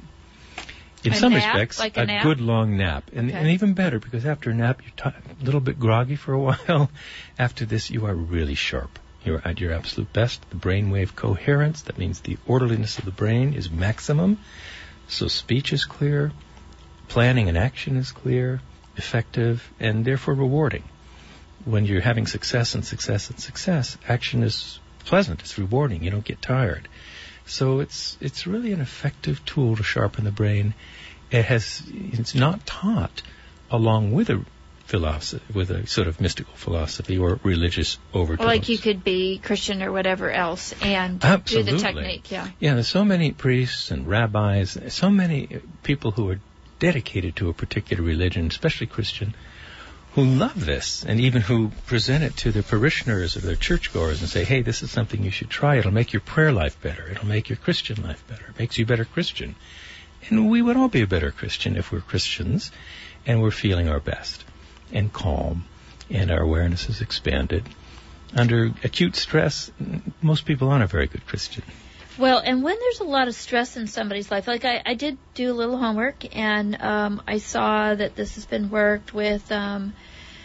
in a some nap, respects, like a, a nap? good long nap. And, Okay. and even better, because after a nap, you're t- a little bit groggy for a while. After this, you are really sharp. You're at your absolute best. The brainwave coherence, that means the orderliness of the brain, is maximum. So speech is clear, planning and action is clear, effective, and therefore rewarding. When you're having success and success and success, action is pleasant, it's rewarding, you don't get tired. So it's it's really an effective tool to sharpen the brain. It has it's not taught along with a philosophy, with a sort of mystical philosophy or religious overtones. Like you could be Christian or whatever else and Absolutely. do the technique, yeah. Yeah, there's so many priests and rabbis, so many people who are dedicated to a particular religion, especially Christian, who love this, and even who present it to their parishioners or their churchgoers and say, hey, this is something you should try. It'll make your prayer life better. It'll make your Christian life better. It makes you a better Christian. And we would all be a better Christian if we're Christians and we're feeling our best and calm and our awareness is expanded. Under acute stress, most people aren't a very good Christian. Well, and when there's a lot of stress in somebody's life, like I, I did do a little homework, and um, I saw that this has been worked with um,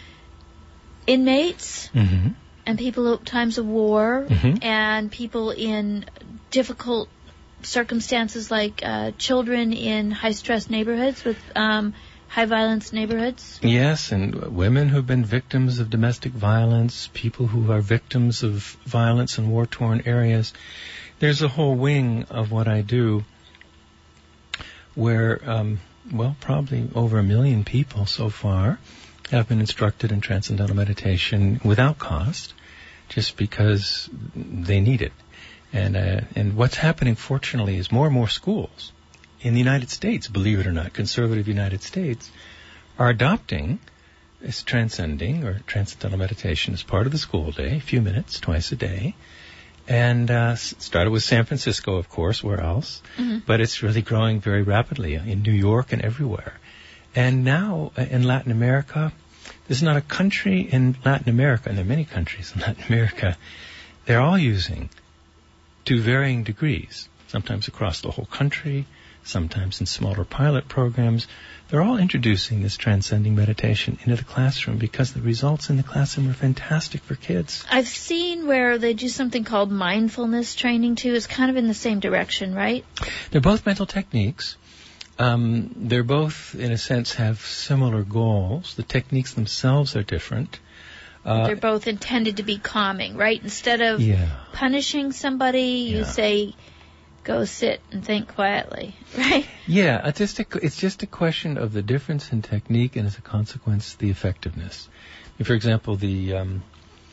inmates Mm-hmm. and people at times of war Mhm. and people in difficult circumstances like uh, children in high-stress neighborhoods with um, high-violence neighborhoods. Yes, and women who've been victims of domestic violence, people who are victims of violence in war-torn areas. There's a whole wing of what I do where, um, well, probably over a million people so far have been instructed in transcendental meditation without cost, just because they need it. And uh, and what's happening, fortunately, is more and more schools in the United States, believe it or not, conservative United States, are adopting this transcending or transcendental meditation as part of the school day, a few minutes, twice a day. And uh, started with San Francisco, of course, where else? Mm-hmm. But it's really growing very rapidly in New York and everywhere. And now uh, in Latin America, there's not a country in Latin America, and there are many countries in Latin America, they're all using, to varying degrees, sometimes across the whole country, sometimes in smaller pilot programs. They're all introducing this transcending meditation into the classroom because the results in the classroom are fantastic for kids. I've seen where they do something called mindfulness training, too. It's kind of in the same direction, right? They're both mental techniques. Um, they're both, in a sense, have similar goals. The techniques themselves are different. Uh, They're both intended to be calming, right? Instead of yeah. punishing somebody, you Yeah. say, go sit and think quietly, right? Yeah, it's just, a, it's just a question of the difference in technique and, as a consequence, the effectiveness. For example, the um,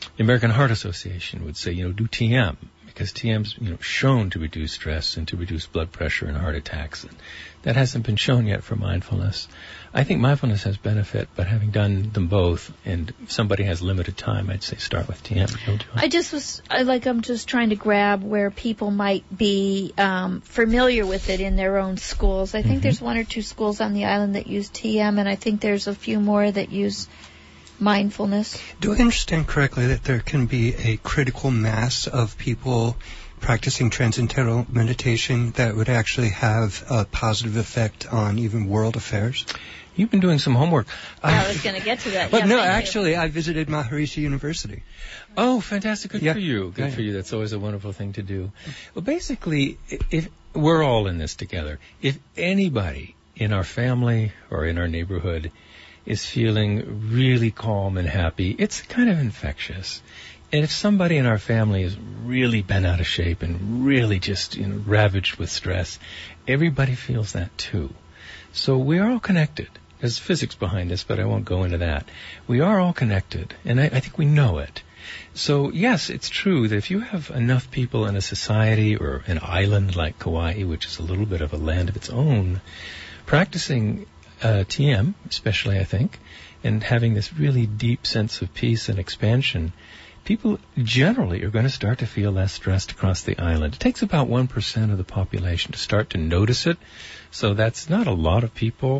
The American Heart Association would say, you know, do T M, because T M's, you know, shown to reduce stress and to reduce blood pressure and heart attacks. And that hasn't been shown yet for mindfulness. I think mindfulness has benefit, but having done them both, and if somebody has limited time, I'd say start with T M. I just was, I like, I'm just trying to grab where people might be um, familiar with it in their own schools. I think mm-hmm. there's one or two schools on the island that use T M, and I think there's a few more that use mindfulness. Do I understand correctly that there can be a critical mass of people practicing transcendental meditation that would actually have a positive effect on even world affairs? You've been doing some homework. I, I was going to get to that. But yeah, no, actually, I visited Maharishi University. Oh, fantastic. Good yeah. for you. Good yeah. for you. That's always a wonderful thing to do. Well, basically, if we're all in this together. If anybody in our family or in our neighborhood is feeling really calm and happy, it's kind of infectious. And if somebody in our family is really bent out of shape and really just, you know, ravaged with stress, everybody feels that too. So we are all connected. There's physics behind this, but I won't go into that. We are all connected, and I, I think we know it. So yes, it's true that if you have enough people in a society or an island like Kauai, which is a little bit of a land of its own, practicing uh, T M, especially I think, and having this really deep sense of peace and expansion, people generally are going to start to feel less stressed across the island. It takes about one percent of the population to start to notice it, so that's not a lot of people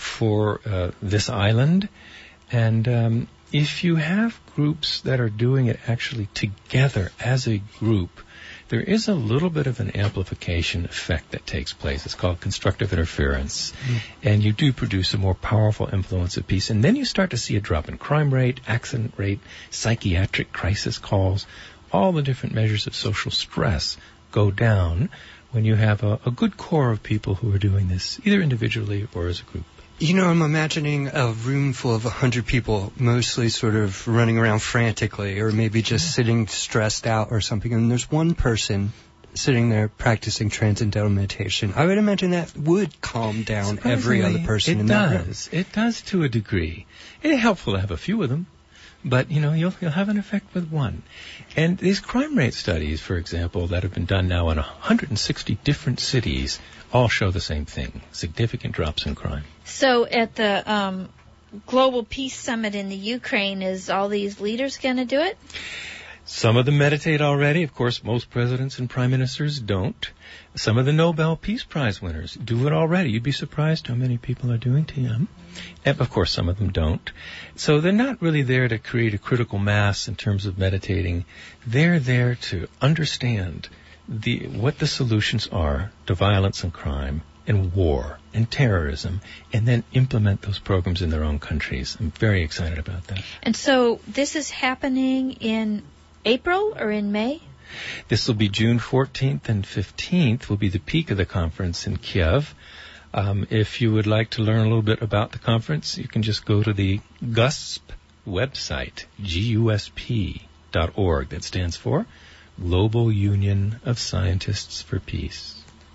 for uh, this island. And um, if you have groups that are doing it actually together as a group, there is a little bit of an amplification effect that takes place. It's called constructive interference. Mm. And you do produce a more powerful influence of peace. And then you start to see a drop in crime rate, accident rate, psychiatric crisis calls. All the different measures of social stress go down when you have a, a good core of people who are doing this, either individually or as a group. You know, I'm imagining a room full of a hundred people, mostly sort of running around frantically, or maybe just sitting stressed out or something, and there's one person sitting there practicing transcendental meditation. I would imagine that would calm down every other person in that room. It does. It does to a degree. It's helpful to have a few of them, but, you know, you'll, you'll have an effect with one. And these crime rate studies, for example, that have been done now in one hundred sixty different cities, all show the same thing, significant drops in crime. So at the um, Global Peace Summit in the Ukraine, is all these leaders going to do it? Some of them meditate already. Of course, most presidents and prime ministers don't. Some of the Nobel Peace Prize winners do it already. You'd be surprised how many people are doing T M. And of course, some of them don't. So they're not really there to create a critical mass in terms of meditating. They're there to understand the what the solutions are to violence and crime and war and terrorism, and then implement those programs in their own countries. I'm very excited about that. And so this is happening in April or in May? This will be June fourteenth and fifteenth will be the peak of the conference in Kiev. Um, if you would like to learn a little bit about the conference, you can just go to the GUSP website, G U S P dot org. That stands for Global Union of Scientists for Peace.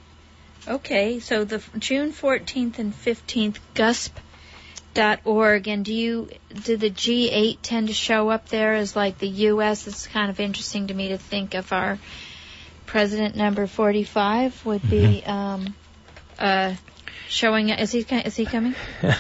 Okay, so the June fourteenth and fifteenth, GUSP dot org. And do you do the G eight tend to show up there as like the U S? It's kind of interesting to me to think of our president number forty-five would be mm-hmm. um, uh, showing. Is he is he coming?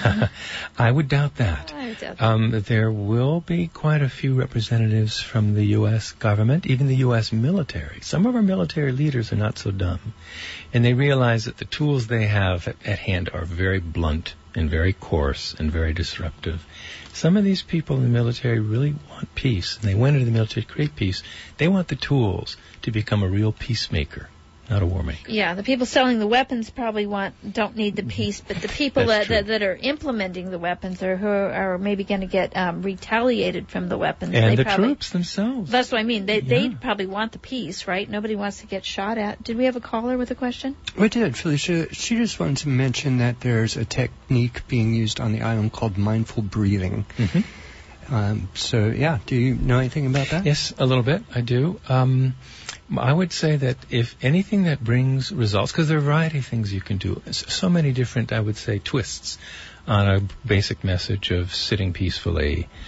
I would doubt that. I would doubt that. Um, there will be quite a few representatives from the U S government, even the U S military. Some of our military leaders are not so dumb, and they realize that the tools they have at, at hand are very blunt and very coarse and very disruptive. Some of these people in the military really want peace, and they went into the military to create peace. They want the tools to become a real peacemaker, not a war maker. Yeah, the people selling the weapons probably want don't need the peace, but the people that, that that are implementing the weapons or who are maybe going to get um, retaliated from the weapons. And they the probably, troops themselves. That's what I mean. They yeah. they probably want the peace, right? Nobody wants to get shot at. Did we have a caller with a question? We did, Felicia. She just wanted to mention that there's a technique being used on the island called mindful breathing. Mm-hmm. Um, so, yeah, do you know anything about that? Yes, a little bit. I do. Um, I would say that if anything that brings results, because there are a variety of things you can do, so many different, I would say, twists on a basic message of sitting peacefully.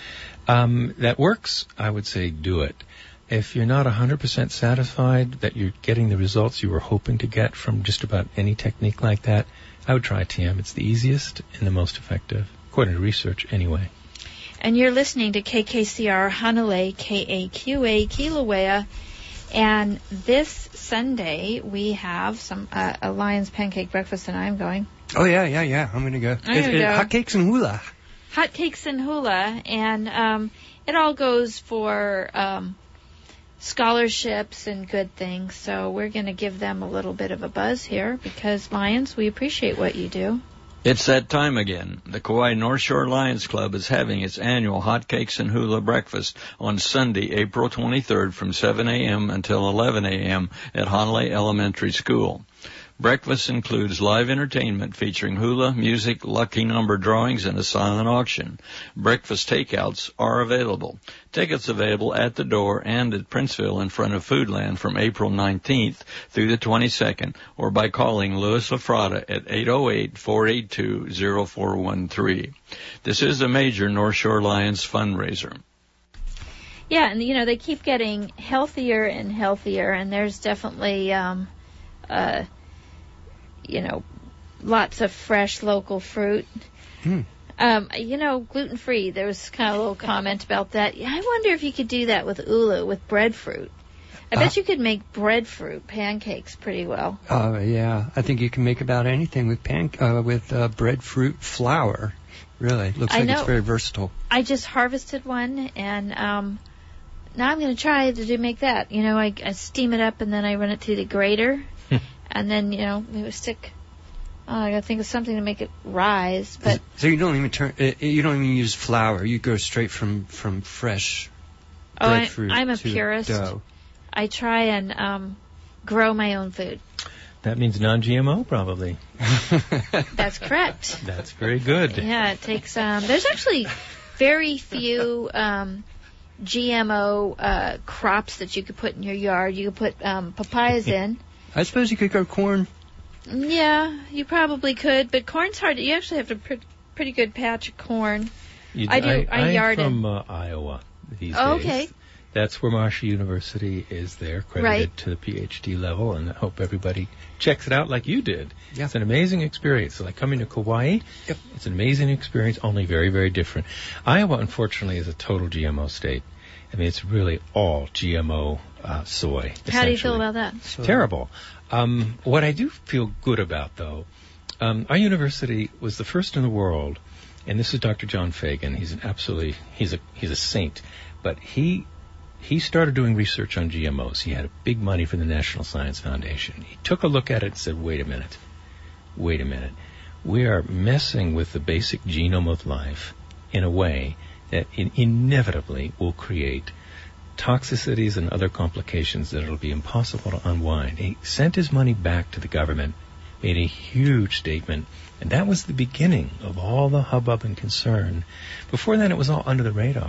Um, that works, I would say do it. If you're not one hundred percent satisfied that you're getting the results you were hoping to get from just about any technique like that, I would try T M. It's the easiest and the most effective, according to research anyway. And you're listening to K K C R Hanalei, K A Q A, Kilauea. And this Sunday, we have some uh, a Lion's Pancake Breakfast, and I'm going. Oh, yeah, yeah, yeah. I'm going to go. I'm going to go. Hotcakes and hula. Hotcakes and hula. And um, it all goes for um, scholarships and good things. So we're going to give them a little bit of a buzz here because, Lions, we appreciate what you do. It's that time again. The Kauai North Shore Lions Club is having its annual Hotcakes and Hula Breakfast on Sunday, April twenty-third from seven a.m. until eleven a.m. at Hanalei Elementary School. Breakfast includes live entertainment featuring hula, music, lucky number drawings, and a silent auction. Breakfast takeouts are available. Tickets available at the door and at Princeville in front of Foodland from April nineteenth through the twenty-second, or by calling Louis Lafrada at eight oh eight, four eight two, oh four one three. This is a major North Shore Lions fundraiser. Yeah, and, you know, they keep getting healthier and healthier, and there's definitely... Um, uh, you know, lots of fresh local fruit. Mm. Um, you know, gluten-free, there was kind of a little comment about that. I wonder if you could do that with ulu, with breadfruit. I bet uh, you could make breadfruit pancakes pretty well. Oh, uh, yeah. I think you can make about anything with pan uh, with uh, breadfruit flour. Really. Looks I like know. It's very versatile. I just harvested one, and um, now I'm going to try to do, make that. You know, I, I steam it up, and then I run it through the grater. And then, you know, we would stick, oh, I got to think of something to make it rise. But So you don't even turn, uh, you don't even use flour. You go straight from, from fresh oh, breadfruit I, I'm a to purist. dough. I try and um, grow my own food. That means non-G M O, probably. That's correct. That's very good. Yeah, it takes, um, there's actually very few um, G M O uh, crops that you could put in your yard. You could put um, papayas in. I suppose you could grow corn. Yeah, you probably could, but corn's hard. You actually have a pr- pretty good patch of corn. You, I do. I, I yard I'm from it. uh, Iowa these oh, days. Okay. That's where Marshall University is there, credited right. to the P H D level, and I hope everybody checks it out like you did. Yeah. It's an amazing experience. So like coming to Kauai, yep. It's an amazing experience, only very, very different. Iowa, unfortunately, is a total G M O state. I mean, it's really all G M O uh, soy. How do you feel about that? So, Terrible. Um, what I do feel good about, though, um, our university was the first in the world, and this is Doctor John Fagan. He's an absolutely, he's a he's a saint, but he he started doing research on G M Os. He had big money from the National Science Foundation. He took a look at it and said, wait a minute, wait a minute. We are messing with the basic genome of life in a way that in- inevitably will create toxicities and other complications that it'll be impossible to unwind. He sent his money back to the government, made a huge statement, and that was the beginning of all the hubbub and concern. Before then, it was all under the radar.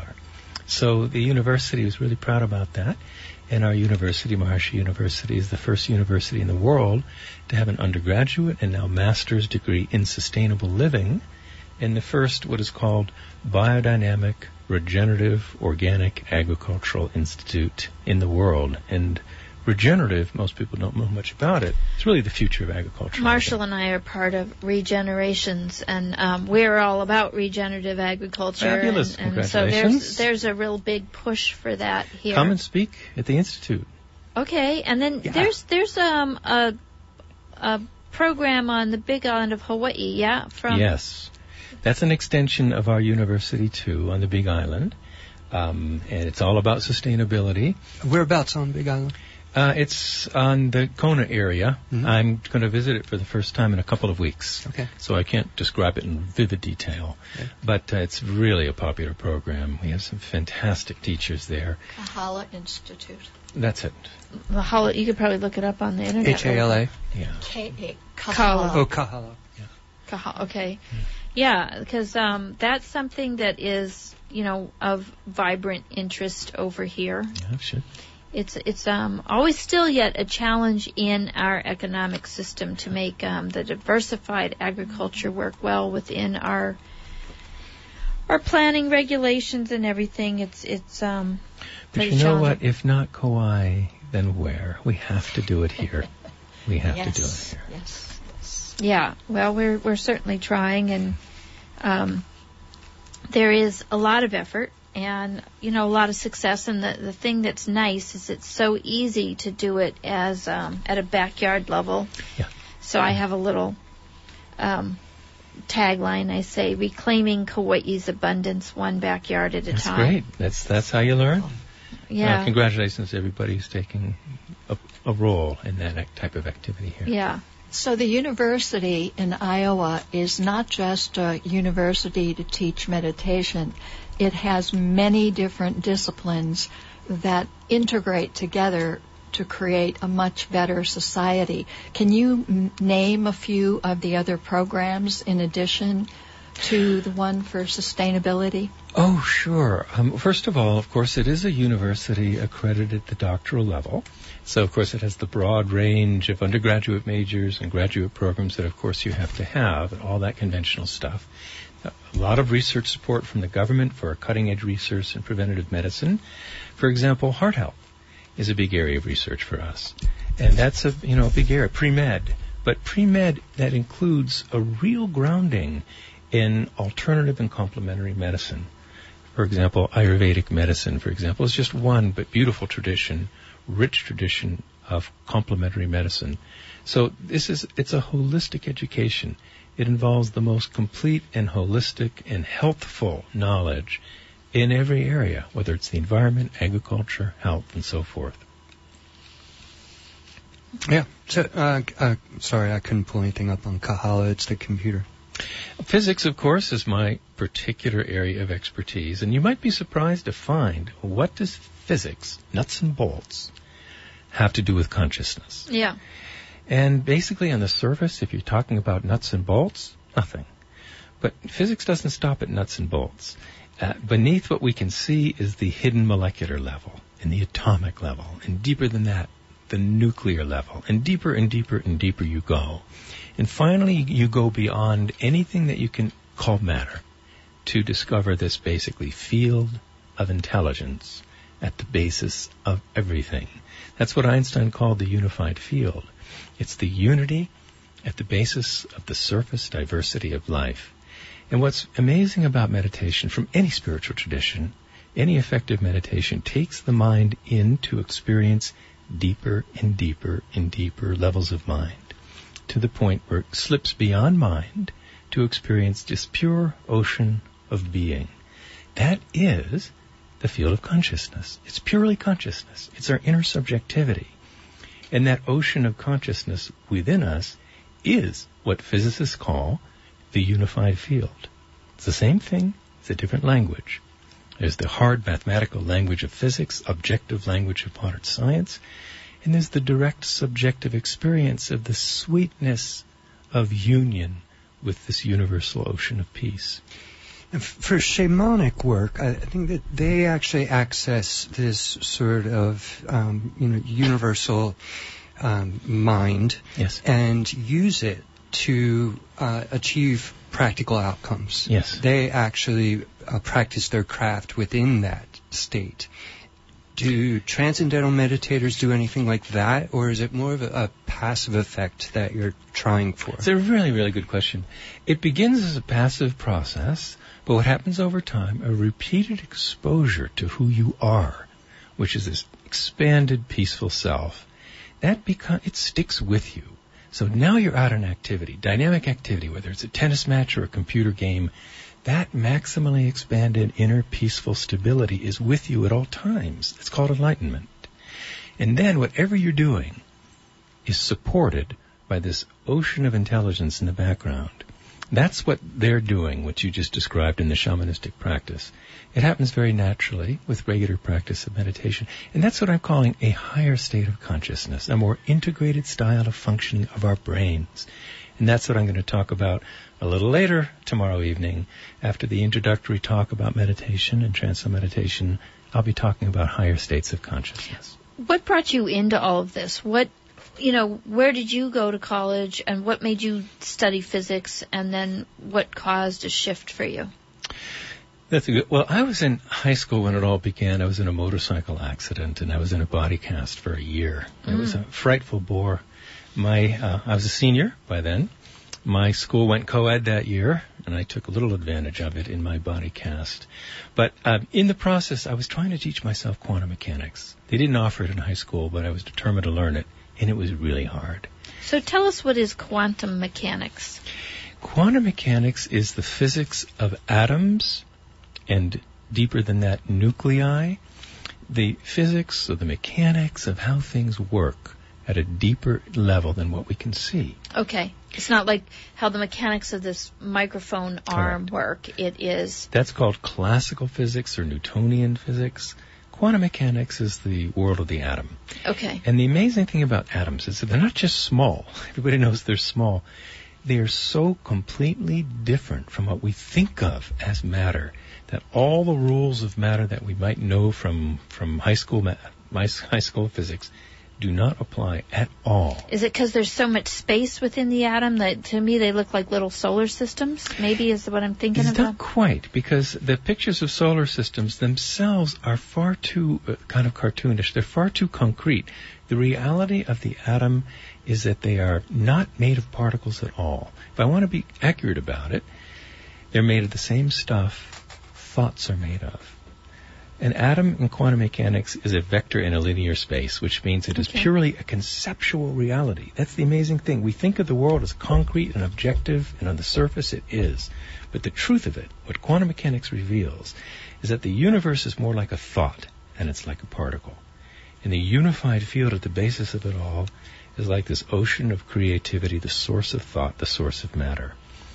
So the university was really proud about that, and our university, Maharishi University, is the first university in the world to have an undergraduate and now master's degree in sustainable living, and the first what is called Biodynamic Regenerative Organic Agricultural Institute in the world. And regenerative, most people don't know much about it. It's really the future of agriculture. Marshall and I are part of Regenerations, and um, we're all about regenerative agriculture. Fabulous. And, and so there's there's a real big push for that here. Come and speak at the Institute. Okay, and then yeah. there's there's um a a program on the Big Island of Hawaii, yeah? From yes. That's an extension of our university, too, on the Big Island. Um, and it's all about sustainability. Whereabouts on Big Island? Uh, it's on the Kona area. Mm-hmm. I'm going to visit it for the first time in a couple of weeks. Okay. So I can't describe it in vivid detail. Okay. But uh, it's really a popular program. We have some fantastic teachers there. Kahala Institute. That's it. Kahala, you could probably look it up on the internet. H A L A. Yeah. K A. Kahala. Oh, Kahala. Yeah. Kahala, okay. Yeah, because um, that's something that is, you know, of vibrant interest over here. Yeah, sure. It's it's um, always still yet a challenge in our economic system to make um, the diversified agriculture work well within our our planning regulations and everything, it's it's um. But you know what? If not Kauai, then where? We have to do it here. We have yes. to do it here. Yes. yes. Yeah. Well, we're we're certainly trying, and um, there is a lot of effort, and you know, a lot of success. And the the thing that's nice is it's so easy to do it as um, at a backyard level. Yeah. So I have a little um, tagline. I say, "Reclaiming Kauai's abundance, one backyard at a that's time." That's great. That's that's how you learn. Yeah. Uh, congratulations to everybody who's taking a, a role in that type of activity here. Yeah. So the university in Iowa is not just a university to teach meditation. It has many different disciplines that integrate together to create a much better society. Can you m- name a few of the other programs in addition to the one for sustainability? Oh, sure. Um, first of all, of course, it is a university accredited at the doctoral level. So, of course, it has the broad range of undergraduate majors and graduate programs that, of course, you have to have, and all that conventional stuff. A lot of research support from the government for cutting-edge research in preventative medicine. For example, heart health is a big area of research for us. And that's a, you know, a big area, pre-med. But pre-med, that includes a real grounding in alternative and complementary medicine. For example, Ayurvedic medicine, for example, is just one but beautiful tradition, rich tradition of complementary medicine. So this is, it's a holistic education. It involves the most complete and holistic and healthful knowledge in every area, whether it's the environment, agriculture, health, and so forth. Yeah. So, uh, uh, sorry, I couldn't pull anything up on Kahala. It's the computer. Physics, of course, is my particular area of expertise, and you might be surprised to find, what does physics, nuts and bolts, have to do with consciousness? Yeah. And basically on the surface, if you're talking about nuts and bolts, nothing. But physics doesn't stop at nuts and bolts. Uh, beneath what we can see is the hidden molecular level, and the atomic level, and deeper than that, the nuclear level, and deeper and deeper and deeper you go. And finally, you go beyond anything that you can call matter to discover this basically field of intelligence at the basis of everything. That's what Einstein called the unified field. It's the unity at the basis of the surface diversity of life. And what's amazing about meditation from any spiritual tradition, any effective meditation takes the mind in to experience deeper and deeper and deeper levels of mind, to the point where it slips beyond mind to experience this pure ocean of being. That is the field of consciousness. It's purely consciousness. It's our inner subjectivity. And that ocean of consciousness within us is what physicists call the unified field. It's the same thing, it's a different language. There's the hard mathematical language of physics, objective language of modern science, and there's the direct subjective experience of the sweetness of union with this universal ocean of peace. And for shamanic work, I think that they actually access this sort of, um, you know, universal um, mind, yes, and use it to uh, achieve practical outcomes. Yes, they actually uh, practice their craft within that state. Do transcendental meditators do anything like that, or is it more of a, a passive effect that you're trying for? It's a really, really good question. It begins as a passive process, but what happens over time, a repeated exposure to who you are, which is this expanded, peaceful self, that becomes, it sticks with you. So now you're out in activity, dynamic activity, whether it's a tennis match or a computer game, that maximally expanded inner peaceful stability is with you at all times. It's called enlightenment. And then whatever you're doing is supported by this ocean of intelligence in the background. That's what they're doing, what you just described in the shamanistic practice. It happens very naturally with regular practice of meditation. And that's what I'm calling a higher state of consciousness, a more integrated style of functioning of our brains. And that's what I'm going to talk about a little later tomorrow evening. After the introductory talk about meditation and transcendental meditation, I'll be talking about higher states of consciousness. What brought you into all of this? What, you know, where did you go to college, and what made you study physics, and then what caused a shift for you? That's a good. Well, I was in high school when it all began. I was in a motorcycle accident, and I was in a body cast for a year. Mm. It was a frightful bore. My, uh, I was a senior by then. My school went co-ed that year, and I took a little advantage of it in my body cast. But uh, in the process, I was trying to teach myself quantum mechanics. They didn't offer it in high school, but I was determined to learn it, and it was really hard. So tell us, what is quantum mechanics? Quantum mechanics is the physics of atoms, and deeper than that, nuclei. The physics or the mechanics of how things work at a deeper level than what we can see. Okay. It's not like how the mechanics of this microphone arm Correct. work. It is... That's called classical physics or Newtonian physics. Quantum mechanics is the world of the atom. Okay. And the amazing thing about atoms is that they're not just small. Everybody knows they're small. They are so completely different from what we think of as matter that all the rules of matter that we might know from, from high school ma- high school physics do not apply at all. Is it because there's so much space within the atom that, to me, they look like little solar systems? Maybe is what I'm thinking it's about? Not quite, because the pictures of solar systems themselves are far too uh, kind of cartoonish. They're far too concrete. The reality of the atom is that they are not made of particles at all. If I want to be accurate about it, they're made of the same stuff thoughts are made of. An atom in quantum mechanics is a vector in a linear space, which means it is okay. purely a conceptual reality. That's the amazing thing. We think of the world as concrete and objective, and on the surface it is. But the truth of it, what quantum mechanics reveals, is that the universe is more like a thought than it's like a particle. And the unified field at the basis of it all is like this ocean of creativity, the source of thought, the source of matter.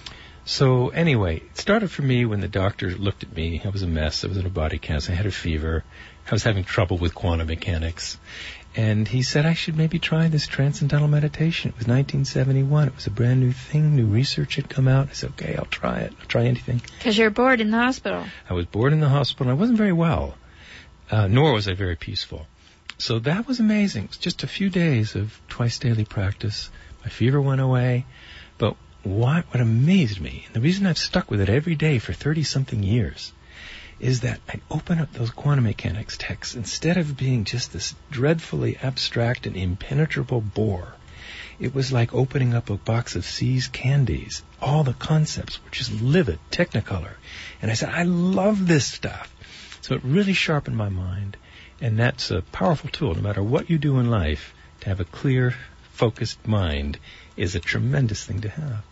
So anyway, it started for me when the doctor looked at me. I was a mess. I was in a body cast. I had a fever. I was having trouble with quantum mechanics. And he said I should maybe try this transcendental meditation. It was nineteen seventy-one. It was a brand new thing. New research had come out. I said, okay, I'll try it. I'll try anything. Because you're bored in the hospital. I was bored in the hospital. I wasn't very well, uh, nor was I very peaceful. So that was amazing. It was just a few days of twice daily practice. My fever went away. But what, what amazed me, and the reason I've stuck with it every day for thirty-something years, is that I open up those quantum mechanics texts. Instead of being just this dreadfully abstract and impenetrable bore, it was like opening up a box of See's candies. All the concepts were just livid, technicolor. And I said, I love this stuff. So it really sharpened my mind. And that's a powerful tool. No matter what you do in life, to have a clear, focused mind is a tremendous thing to have.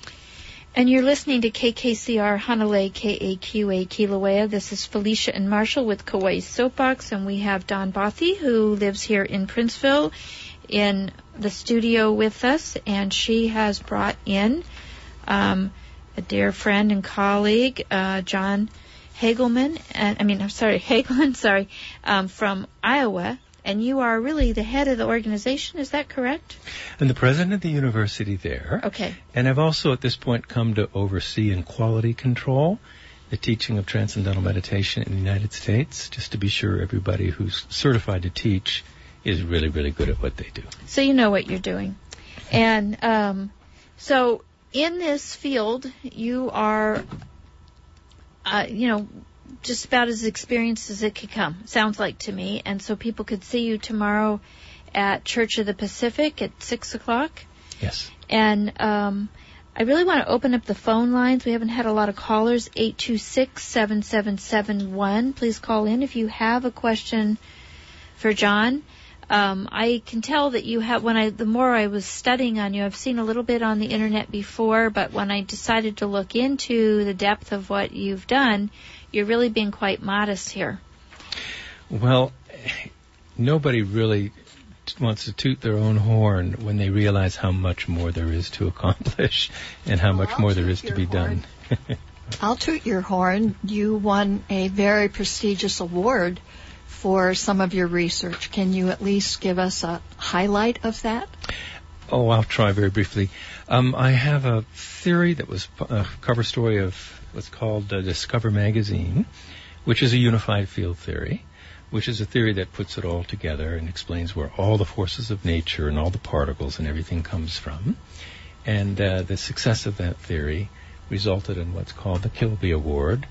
And you're listening to K K C R Hanalei K A Q A Kilauea. This is Felicia and Marshall with Kauai Soapbox, and we have Dawn Bothy, who lives here in Princeville, in the studio with us, and she has brought in um, a dear friend and colleague, uh, John Hagelman, and I mean, I'm sorry, Hagelman, sorry, um, from Iowa. And you are really the head of the organization, is that correct? I'm the president of the university there. Okay. And I've also at this point come to oversee and quality control the teaching of transcendental meditation in the United States, just to be sure everybody who's certified to teach is really, really good at what they do. So you know what you're doing. And um, so in this field, you are, uh, you know, just about as experienced as it could come, sounds like to me. And so people could see you tomorrow at Church of the Pacific at six o'clock. Yes. And um, I really want to open up the phone lines. We haven't had a lot of callers. eight two six, seven seven seven one. Please call in if you have a question for John. Um, I can tell that you have, when I, the more I was studying on you, I've seen a little bit on the internet before, but when I decided to look into the depth of what you've done, you're really being quite modest here. Well, nobody really wants to toot their own horn when they realize how much more there is to accomplish and how well, much I'll more there is to be horn. done. I'll toot your horn. You won a very prestigious award for some of your research. Can you at least give us a highlight of that? Oh, I'll try very briefly. Um, I have a theory that was a cover story of what's called uh, Discover Magazine, which is a unified field theory, which is a theory that puts it all together and explains where all the forces of nature and all the particles and everything comes from. And uh, the success of that theory resulted in what's called the Kilby Award,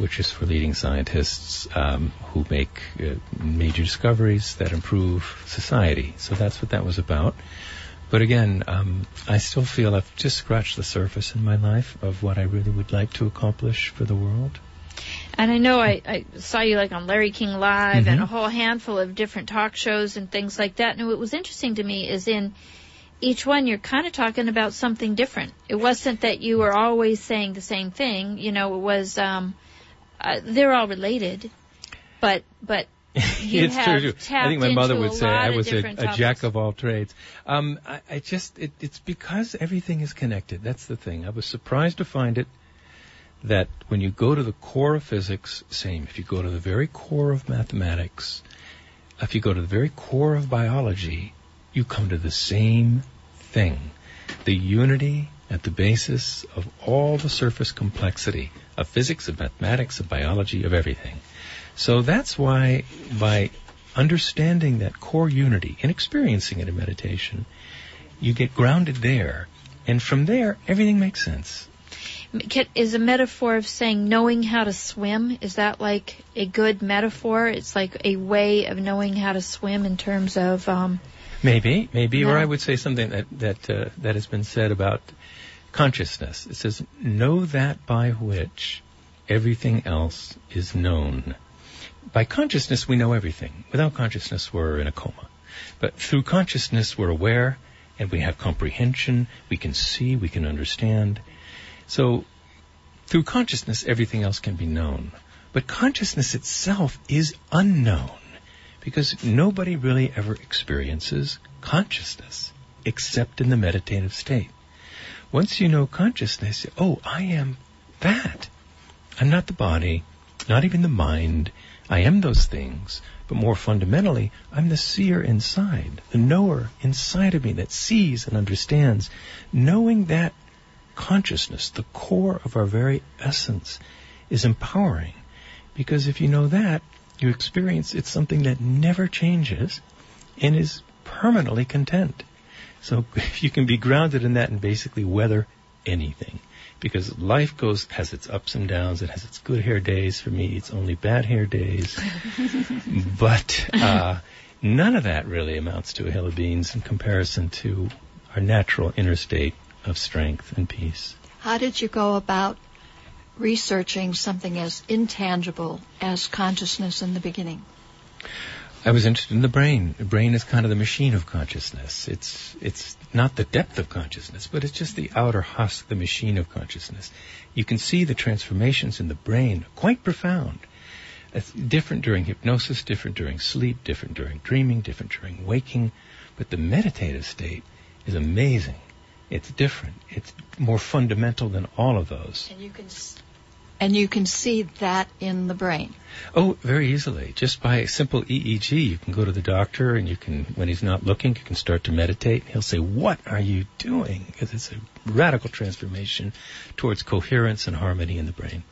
which is for leading scientists um, who make uh, major discoveries that improve society. So that's what that was about. But again, um, I still feel I've just scratched the surface in my life of what I really would like to accomplish for the world. And I know I, I saw you like on Larry King Live Mm-hmm. and a whole handful of different talk shows and things like that. And what was interesting to me is in each one you're kind of talking about something different. It wasn't that you were always saying the same thing. You know, it was, um, uh, they're all related, but, but you it's have true. tapped I think my mother into would a say lot I of was a, different a topics. jack of all trades. Um, I, I just, it, it's because everything is connected. That's the thing. I was surprised to find it that when you go to the core of physics, same. If you go to the very core of mathematics, if you go to the very core of biology, you come to the same thing. The unity at the basis of all the surface complexity of physics, of mathematics, of biology, of everything. So that's why by understanding that core unity and experiencing it in meditation, you get grounded there. And from there, everything makes sense. Is a metaphor of saying knowing how to swim, is that like a good metaphor? It's like a way of knowing how to swim in terms of... Um, maybe, maybe, no. Or I would say something that that uh, that has been said about consciousness. It says, know that by which everything else is known. By consciousness, we know everything. Without consciousness, we're in a coma. But through consciousness, we're aware, and we have comprehension, we can see, we can understand. So, through consciousness, everything else can be known. But consciousness itself is unknown, because nobody really ever experiences consciousness, except in the meditative state. Once you know consciousness, oh, I am that. I'm not the body, not even the mind. I am those things, but more fundamentally, I'm the seer inside, the knower inside of me that sees and understands. Knowing that consciousness, the core of our very essence, is empowering. Because if you know that, you experience it's something that never changes and is permanently content. So if you can be grounded in that and basically weather anything. Because life goes, has its ups and downs. It has its good hair days. For me, it's only bad hair days. But uh, none of that really amounts to a hill of beans in comparison to our natural inner state of strength and peace. How did you go about researching something as intangible as consciousness in the beginning? I was interested in the brain. The brain is kind of the machine of consciousness. It's it's not the depth of consciousness, but it's just the outer husk, the machine of consciousness. You can see the transformations in the brain, quite profound. It's different during hypnosis, different during sleep, different during dreaming, different during waking. But the meditative state is amazing. It's different. It's more fundamental than all of those. And you can, and you can see that in the brain. Oh, very easily. Just by a simple E E G, you can go to the doctor, and you can, when he's not looking, you can start to meditate. He'll say, "What are you doing?" Because it's a radical transformation towards coherence and harmony in the brain.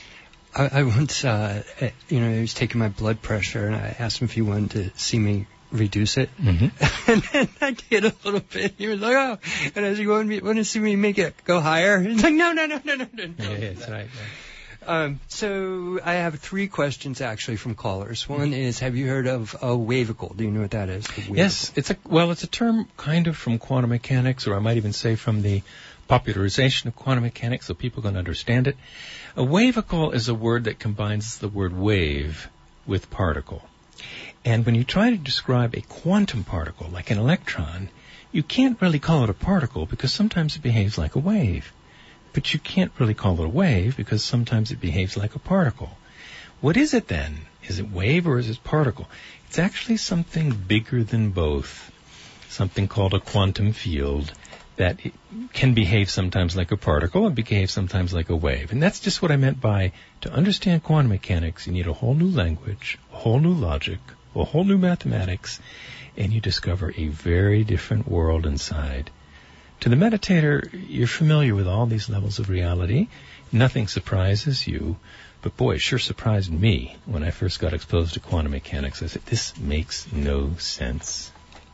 I, I once, uh, you know, he was taking my blood pressure, and I asked him if he wanted to see me reduce it. Mm-hmm. And then I did a little bit. He was like, "Oh," and I said, "You want me want to see me make it go higher?" He's like, "No, no, no, no, no, no." Yeah, yeah, that's right. Yeah. Um, so I have three questions actually from callers. One is, have you heard of a wavicle? Do you know what that is? Yes, it's a well, it's a term kind of from quantum mechanics, or I might even say from the popularization of quantum mechanics, so people can understand it. A wavicle is a word that combines the word wave with particle. And when you try to describe a quantum particle, like an electron, you can't really call it a particle because sometimes it behaves like a wave. But you can't really call it a wave because sometimes it behaves like a particle. What is it then? Is it wave or is it particle? It's actually something bigger than both. Something called a quantum field that can behave sometimes like a particle and behave sometimes like a wave. And that's just what I meant by, to understand quantum mechanics, you need a whole new language, a whole new logic, a whole new mathematics, and you discover a very different world inside. To the meditator, you're familiar with all these levels of reality. Nothing surprises you. But boy, it sure surprised me when I first got exposed to quantum mechanics. I said, this makes no sense.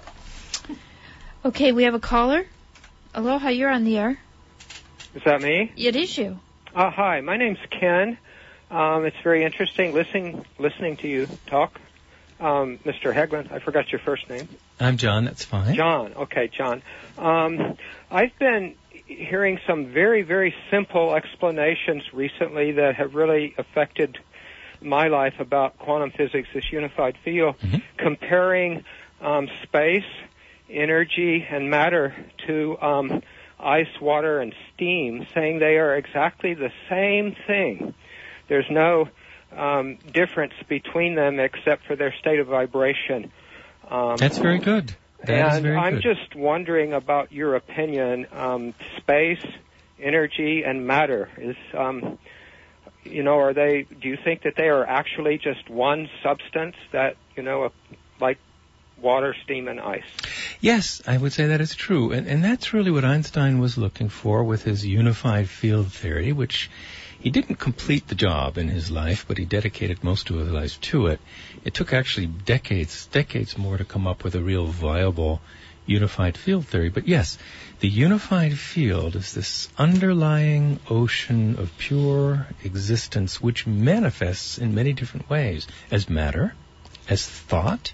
Okay, we have a caller. Aloha, you're on the air. Is that me? It is you. Uh, hi, my name's Ken. Um, it's very interesting listening listening to you talk. Um, Mister Hagelin, I forgot your first name. I'm John, that's fine. John, okay, John. Um, I've been hearing some very, very simple explanations recently that have really affected my life about quantum physics, this unified field, mm-hmm. comparing um, space, energy, and matter to um, ice, water, and steam, saying they are exactly the same thing. There's no um, difference between them except for their state of vibration. Um, That's very good. That and is very I'm good. just wondering about your opinion. Um, space, energy, and matter is, um, you know, are they? Do you think that they are actually just one substance that, you know, like water, steam, and ice? Yes, I would say that is true, and and that's really what Einstein was looking for with his unified field theory, which he didn't complete the job in his life, but he dedicated most of his life to it. It took actually decades, decades more to come up with a real viable unified field theory. But yes, the unified field is this underlying ocean of pure existence which manifests in many different ways, as matter, as thought,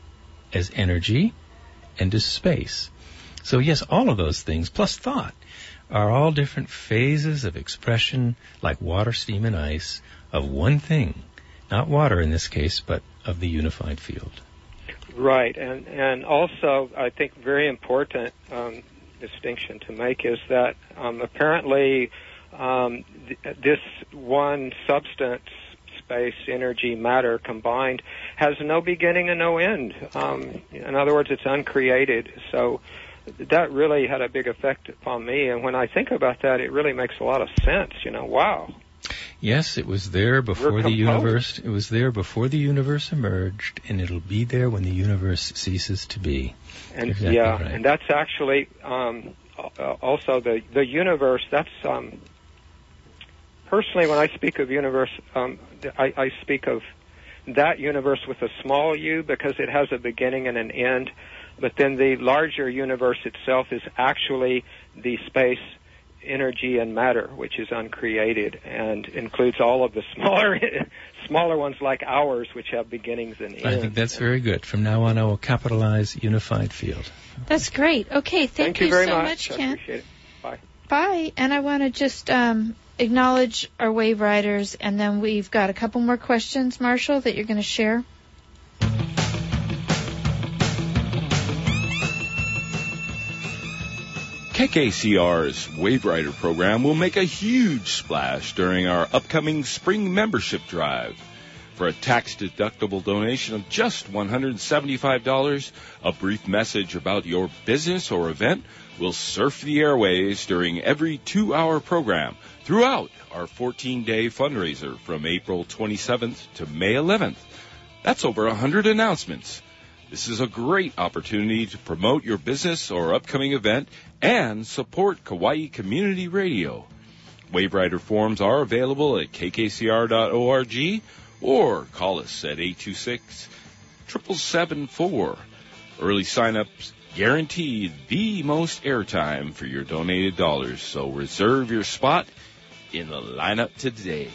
as energy, and as space. So yes, all of those things, plus thought, are all different phases of expression, like water, steam, and ice, of one thing. Not water in this case, but of the unified field. Right, and and also I think very important um, distinction to make is that um, apparently um, th- this one substance, space, energy, matter combined, has no beginning and no end. Um, in other words, it's uncreated. So that really had a big effect upon me, and when I think about that, it really makes a lot of sense. You know, wow. Yes, it was there before the universe. It was there before the universe emerged, and it'll be there when the universe ceases to be. And exactly yeah, right. and that's actually um, also the the universe. That's um, personally, when I speak of universe, um, I, I speak of that universe with a small u because it has a beginning and an end. But then the larger universe itself is actually the space, energy, and matter, which is uncreated and includes all of the smaller smaller ones like ours, which have beginnings and ends. I think that's very good. From now on, I will capitalize unified field. That's great. Okay, thank, thank you, you very so much, much Ken. I appreciate it. Bye. Bye. And I want to just um, acknowledge our wave riders, and then we've got a couple more questions, Marshall, that you're going to share. K K C R's Wave Rider program will make a huge splash during our upcoming spring membership drive. For a tax-deductible donation of just one hundred seventy-five dollars, a brief message about your business or event will surf the airways during every two-hour program throughout our fourteen-day fundraiser from April twenty-seventh to May eleventh. That's over one hundred announcements. This is a great opportunity to promote your business or upcoming event and support Kauai Community Radio. Wave Rider forms are available at k k c r dot org or call us at eight two six, seven seven seven four. Early sign-ups guarantee the most airtime for your donated dollars, so reserve your spot in the lineup today.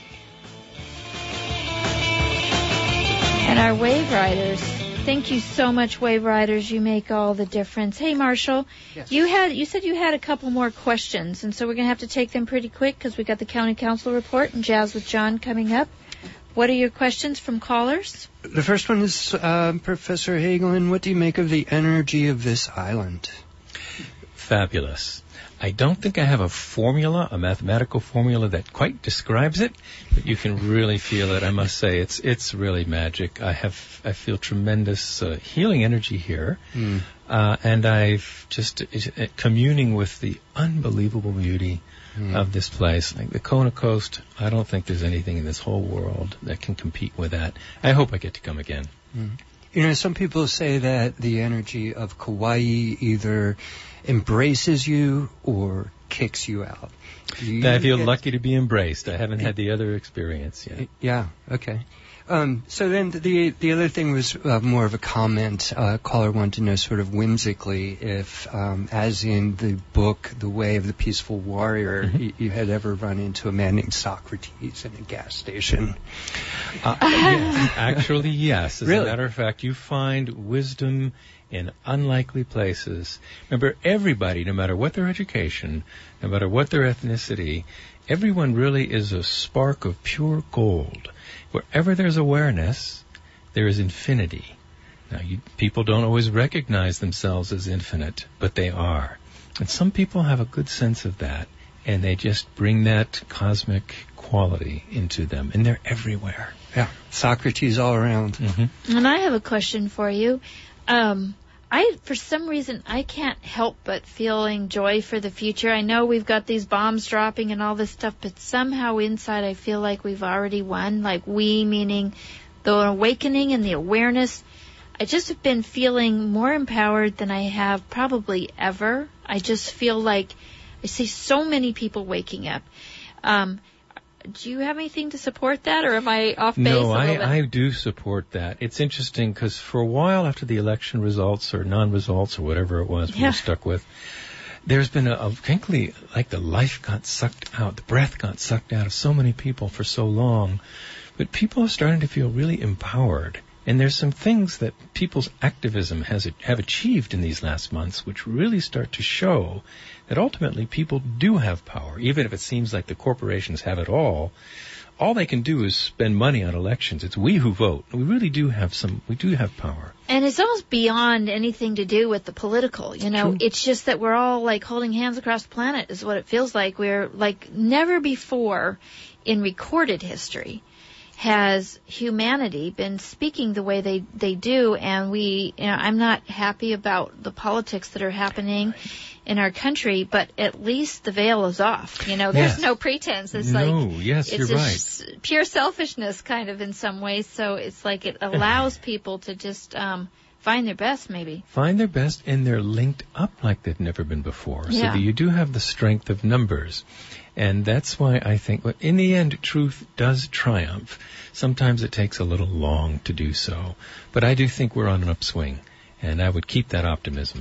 And our Wave Riders, thank you so much, Wave Riders. You make all the difference. Hey, Marshall, yes. you had you said you had a couple more questions, and so we're going to have to take them pretty quick because we got the County Council report and Jazz with John coming up. What are your questions from callers? The first one is, uh, Professor Hagelin, what do you make of the energy of this island? Fabulous. I don't think I have a formula, a mathematical formula that quite describes it, but you can really feel it. I must say, it's it's really magic. I have I feel tremendous uh, healing energy here, Mm. uh, and I've just uh, communing with the unbelievable beauty Mm. of this place. Like the Kona Coast, I don't think there's anything in this whole world that can compete with that. I hope I get to come again. Mm. You know, some people say that the energy of Kauai either embraces you or kicks you out. You, I feel it, lucky to be embraced. I haven't had the other experience yet. Yeah, okay. Um, so then the the other thing was uh, more of a comment. Uh, caller wanted to know sort of whimsically if, um, as in the book The Way of the Peaceful Warrior, mm-hmm. you, you had ever run into a man named Socrates in a gas station. Uh, yes, actually, yes. As really? a matter of fact, you find wisdom in unlikely places. Remember, everybody, no matter what their education, no matter what their ethnicity, everyone really is a spark of pure gold. Wherever there's awareness, there is infinity. Now, you, people don't always recognize themselves as infinite, but they are. And some people have a good sense of that, and they just bring that cosmic quality into them, and they're everywhere. Yeah, Socrates all around. Mm-hmm. And I have a question for you. Um, I, for some reason, I can't help but feeling joy for the future. I know we've got these bombs dropping and all this stuff, but somehow inside I feel like we've already won. Like we, meaning the awakening and the awareness. I just have been feeling more empowered than I have probably ever. I just feel like I see so many people waking up. Um, do you have anything to support that, or am I off base no, a little bit? I, I do support that. It's interesting because for a while after the election results or non-results or whatever it was we yeah. were stuck with, there's been a, a frankly, like the life got sucked out, the breath got sucked out of so many people for so long. But people are starting to feel really empowered. And there's some things that people's activism has have achieved in these last months which really start to show that ultimately people do have power. Even if it seems like the corporations have it all, all they can do is spend money on elections. It's we who vote. We really do have some, we do have power. And it's almost beyond anything to do with the political, you know. True. It's just that we're all like holding hands across the planet is what it feels like. We're like never before in recorded history has humanity been speaking the way they, they do, and we, you know, I'm not happy about the politics that are happening in our country, but at least the veil is off. You know, there's yes. no pretense. It's no, like, yes, it's you're a right. sh- pure selfishness kind of in some ways, so it's like it allows people to just, um, find their best, maybe. Find their best, and they're linked up like they've never been before. Yeah. So that you do have the strength of numbers. And that's why I think, well, in the end, truth does triumph. Sometimes it takes a little long to do so. But I do think we're on an upswing, and I would keep that optimism.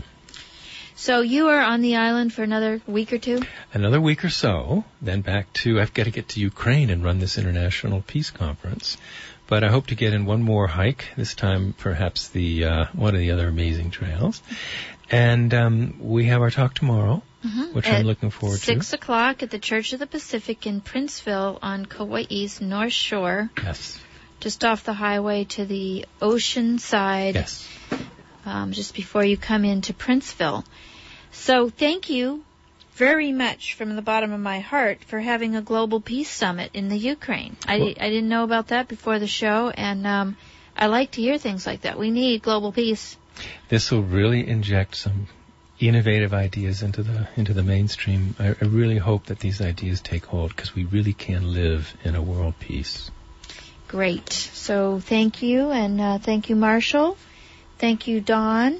So you are on the island for another week or two? Another week or so, then back to, I've got to get to Ukraine and run this International Peace Conference. But I hope to get in one more hike, this time perhaps the uh, one of the other amazing trails. And um, we have our talk tomorrow, mm-hmm. which at I'm looking forward six to. Six o'clock at the Church of the Pacific in Princeville on Kauai's North Shore. Yes. Just off the highway to the ocean side. Yes. Um, just before you come into Princeville. So thank you very much from the bottom of my heart for having a global peace summit in the Ukraine. I, well, I didn't know about that before the show, and um, I like to hear things like that. We need global peace. This will really inject some innovative ideas into the into the mainstream. I, I really hope that these ideas take hold because we really can live in a world peace. Great. So thank you, and uh, thank you, Marshall. Thank you, Dawn.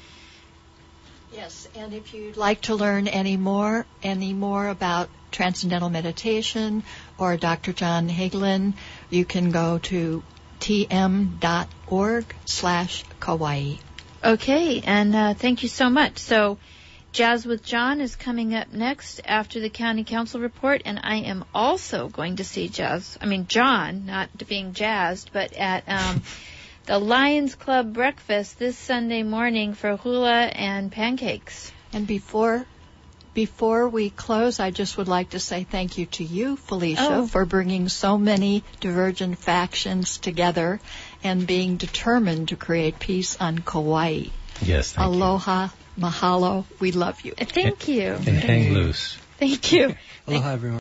Yes, and if you'd like to learn any more, any more about Transcendental Meditation or Doctor John Hagelin, you can go to tm.org slash Kauai. Okay, and uh, thank you so much. So Jazz with John is coming up next after the County Council report, and I am also going to see Jazz, I mean John, not being jazzed, but at... Um, the Lions Club breakfast this Sunday morning for hula and pancakes. And before before we close, I just would like to say thank you to you, Felicia, oh. for bringing so many divergent factions together and being determined to create peace on Kauai. Yes, thank Aloha, you. Mahalo, we love you. Thank you. And hang loose. Thank you. Aloha, everyone.